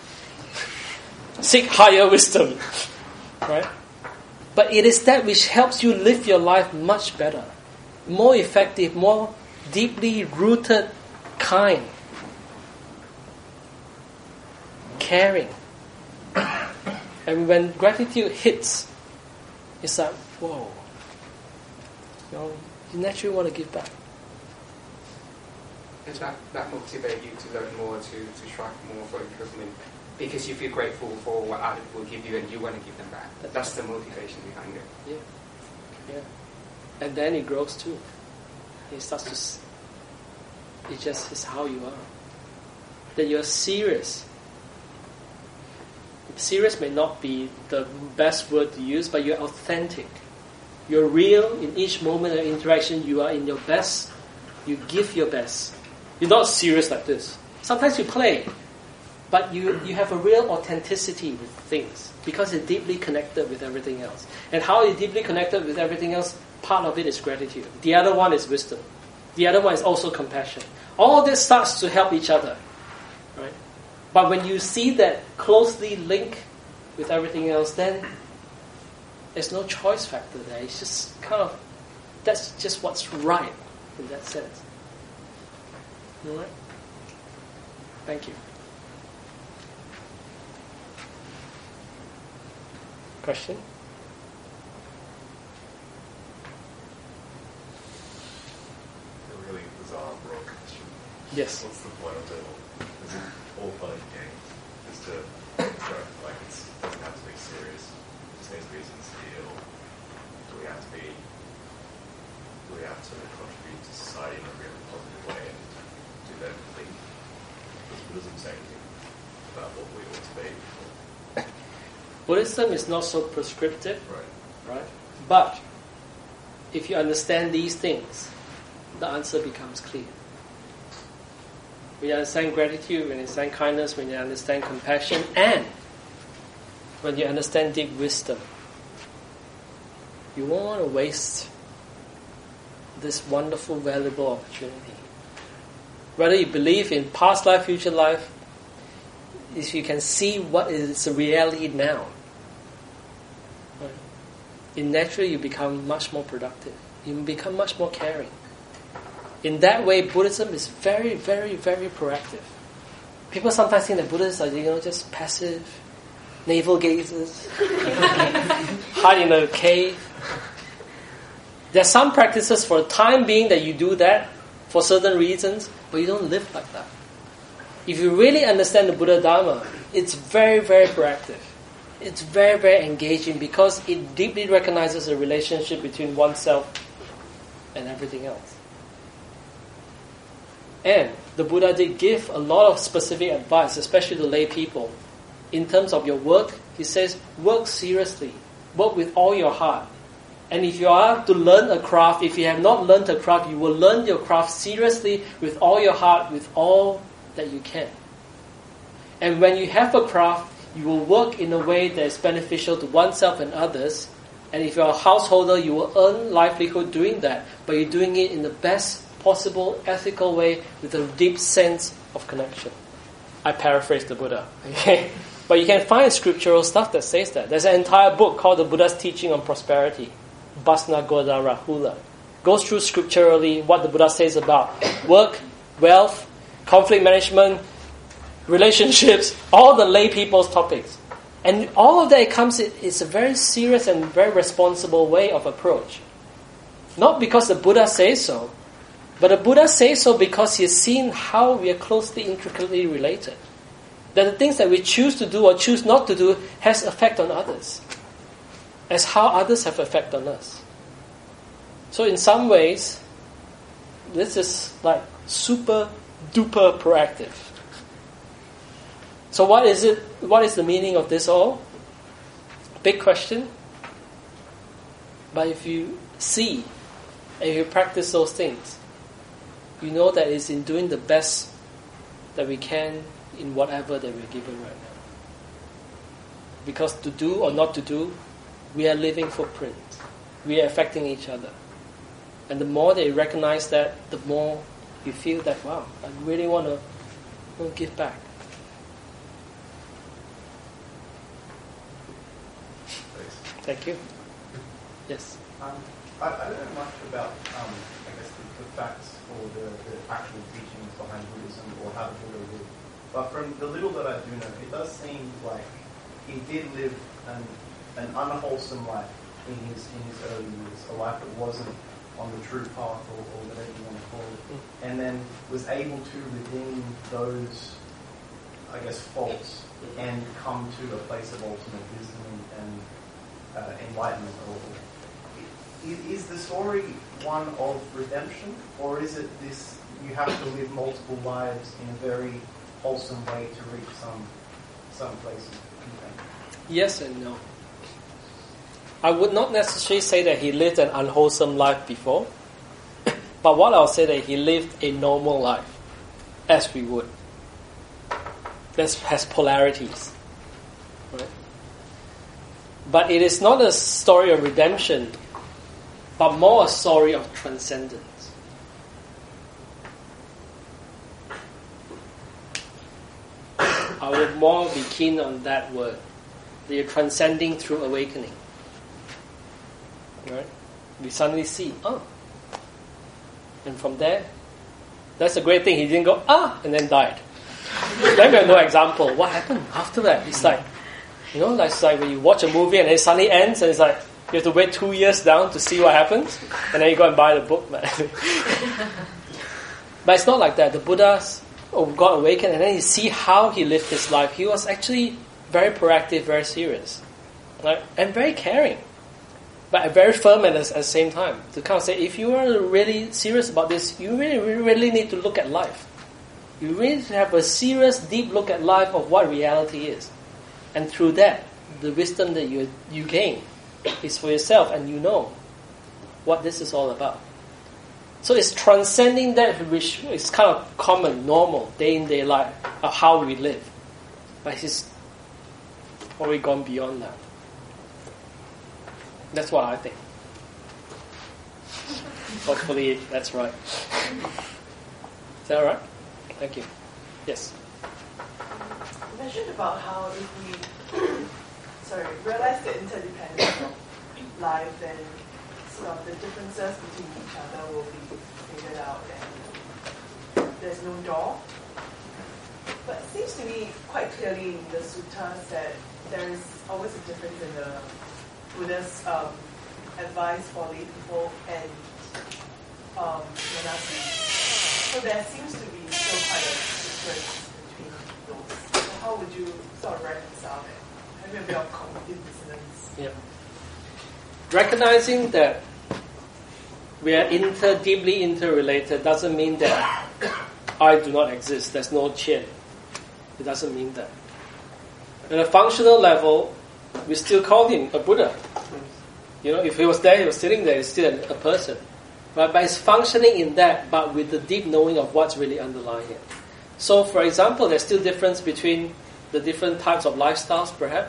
Seek higher wisdom. Right? But it is that which helps you live your life much better. More effective, more deeply rooted, kind, caring. And when gratitude hits, it's like, whoa. You know, you naturally want to give back. And that, that motivates you to learn more, to, to strive more for improvement, because you feel grateful for what other people give you and you want to give them back. That's, That's the motivation behind it. Yeah. Yeah. And then it grows too. It starts to... S- it just is how you are. That you're serious. Serious may not be the best word to use, but you're authentic. You're real in each moment of interaction. You are in your best. You give your best. You're not serious like this. Sometimes you play, but you, you have a real authenticity with things because it's deeply connected with everything else. And how it's deeply connected with everything else, part of it is gratitude. The other one is wisdom. The other one is also compassion. All this starts to help each other. Right? But when you see that closely linked with everything else, then there's no choice factor there. It's just kind of, that's just what's right in that sense. Alright? Thank you. Question? A really bizarre, broad question. Yes. What's the point of it all? Is it all fun and games? Just to, like, it's, it doesn't have to be serious. It just needs to be sincere. Or do we have to be, do we have to contribute to society in a really positive way and do that completely? Does Buddhism say anything about what we ought to be? Buddhism is not so prescriptive, Right. right? But if you understand these things, the answer becomes clear. When you understand gratitude, when you understand kindness, when you understand compassion, and when you understand deep wisdom, you won't want to waste this wonderful, valuable opportunity. Whether you believe in past life, future life, if you can see what is the reality now, right, in naturally you become much more productive. You become much more caring. In that way, Buddhism is very, very, very proactive. People sometimes think that Buddhists are, you know, just passive, navel gazers, hide in a cave. There are some practices for the time being that you do that for certain reasons, but you don't live like that. If you really understand the Buddha Dharma, it's very, very proactive. It's very, very engaging because it deeply recognizes a relationship between oneself and everything else. And the Buddha did give a lot of specific advice, especially to lay people. In terms of your work, he says, work seriously. Work with all your heart. And if you are to learn a craft, if you have not learned a craft, you will learn your craft seriously with all your heart, with all that you can. And when you have a craft, you will work in a way that is beneficial to oneself and others And if you're a householder, you will earn livelihood doing that, but you're doing it in the best possible ethical way with a deep sense of connection. I paraphrase the Buddha. Okay? But you can find scriptural stuff that says that. There's an entire book called The Buddha's Teaching on Prosperity, Basna Goda Rahula. Goes through scripturally what the Buddha says about work, wealth, conflict management, relationships, all the lay people's topics. And all of that comes, it's a very serious and very responsible way of approach. Not because the Buddha says so, but the Buddha says so because he has seen how we are closely, intricately related. That the things that we choose to do or choose not to do has effect on others, as how others have effect on us. So in some ways, this is like super duper proactive. So what is it? What is the meaning of this all? Big question. But if you see, and if you practice those things, you know that it's in doing the best that we can in whatever that we're given right now. Because to do or not to do, we are living footprints. We are affecting each other. And the more that you recognize that, the more you feel that, wow, I really want to, want to give back. Thank you. Yes. Um, I, I don't know much about, um, I guess, the, the facts or the, the actual teachings behind Buddhism or how the Buddha lived. But from the little that I do know, it does seem like he did live an, an unwholesome life in his in his early years, a life that wasn't on the true path or, or whatever you want to call it, mm. and then was able to redeem those, I guess, faults mm. and come to a place of ultimate wisdom and uh, enlightenment. Or, is the story one of redemption, or is it this, you have to live multiple lives in a very wholesome way to reach some some places? Yes and no. I would not necessarily say that he lived an unwholesome life before, but what I'll say that he lived a normal life, as we would. That has polarities. Right? But it is not a story of redemption, but more a story of transcendence. I would more be keen on that word. That you're transcending through awakening. Right? We suddenly see, oh. And from there, that's a great thing. He didn't go, ah, and then died. Then we have no example. What happened after that? It's like, you know, it's like when you watch a movie and it suddenly ends and it's like, you have to wait two years down to see what happens, and then you go and buy the book. But it's not like that. The Buddha got awakened, and then you see how he lived his life. He was actually very proactive, very serious, right? And very caring, but very firm at the, at the same time. To kind of say, if you are really serious about this, you really, really, really need to look at life. You really need to have a serious, deep look at life of what reality is. And through that, the wisdom that you you gain is for yourself, and you know what this is all about. So it's transcending that which is kind of common, normal, day in day life of how we live. But he's already gone beyond that. That's what I think. Hopefully that's right. Is that all right? Thank you. Yes. You mentioned about how if we sorry, realize the interdependence of life, then sort of the differences between each other will be figured out and there's no door. But it seems to me quite clearly in the suttas that there is always a difference in the Buddha's um, advice for lay people and um, monastics. So there seems to be still quite a difference between those. So how would you sort of reconcile that? Maybe a bit of cognitive dissonance. Yeah. Recognizing that we are inter, deeply interrelated doesn't mean that I do not exist. There's no Qian. It doesn't mean that. At a functional level, we still call him a Buddha. You know, if he was there, he was sitting there, he's still a person. But, but it's functioning in that, but with the deep knowing of what's really underlying it. So, for example, there's still difference between the different types of lifestyles, perhaps,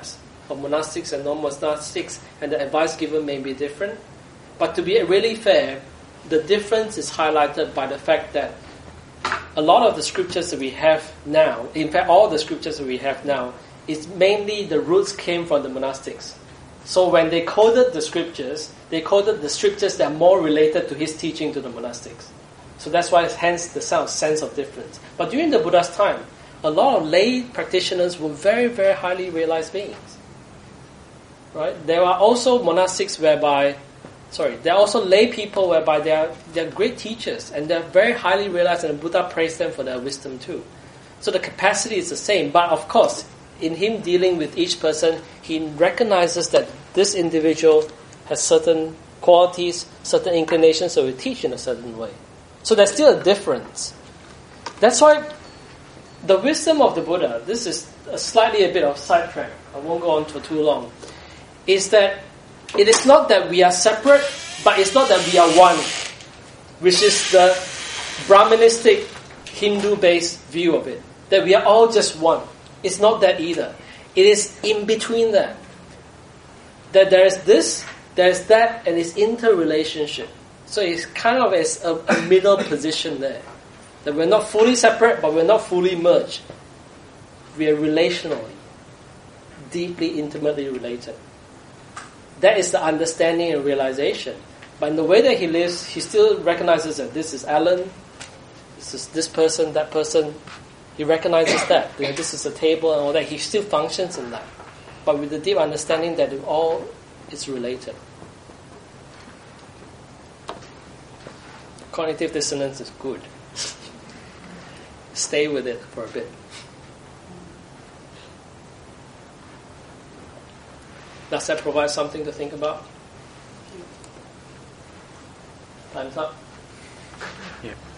of monastics and non-monastics, and the advice given may be different. But to be really fair, the difference is highlighted by the fact that a lot of the scriptures that we have now, in fact all the scriptures that we have now, is mainly the roots came from the monastics. So when they quoted the scriptures, they quoted the scriptures that are more related to his teaching to the monastics. So that's why, hence the sense of difference. But during the Buddha's time, a lot of lay practitioners were very, very highly realized beings. Right? There are also monastics whereby, sorry, there are also lay people whereby they are they are great teachers and they are very highly realized, and the Buddha praised them for their wisdom too. So the capacity is the same, but of course, in him dealing with each person, he recognizes that this individual has certain qualities, certain inclinations, so he teach in a certain way. So there's still a difference. That's why the wisdom of the Buddha, this is a slightly a bit of sidetrack, I won't go on for too long, is that it is not that we are separate, but it's not that we are one, which is the Brahmanistic Hindu-based view of it, that we are all just one. It's not that either. It is in between that. That there is this, there is that, and it's interrelationship. So it's kind of as a, a middle position there. That we're not fully separate, but we're not fully merged. We are relationally, deeply, intimately related. That is the understanding and realization. But in the way that he lives, he still recognizes that this is Alan, this is this person, that person. He recognizes that. You know, this is a table and all that. He still functions in that. But with the deep understanding that it all is related. Cognitive dissonance is good. Stay with it for a bit. Does that provide something to think about? Time's up. Yeah.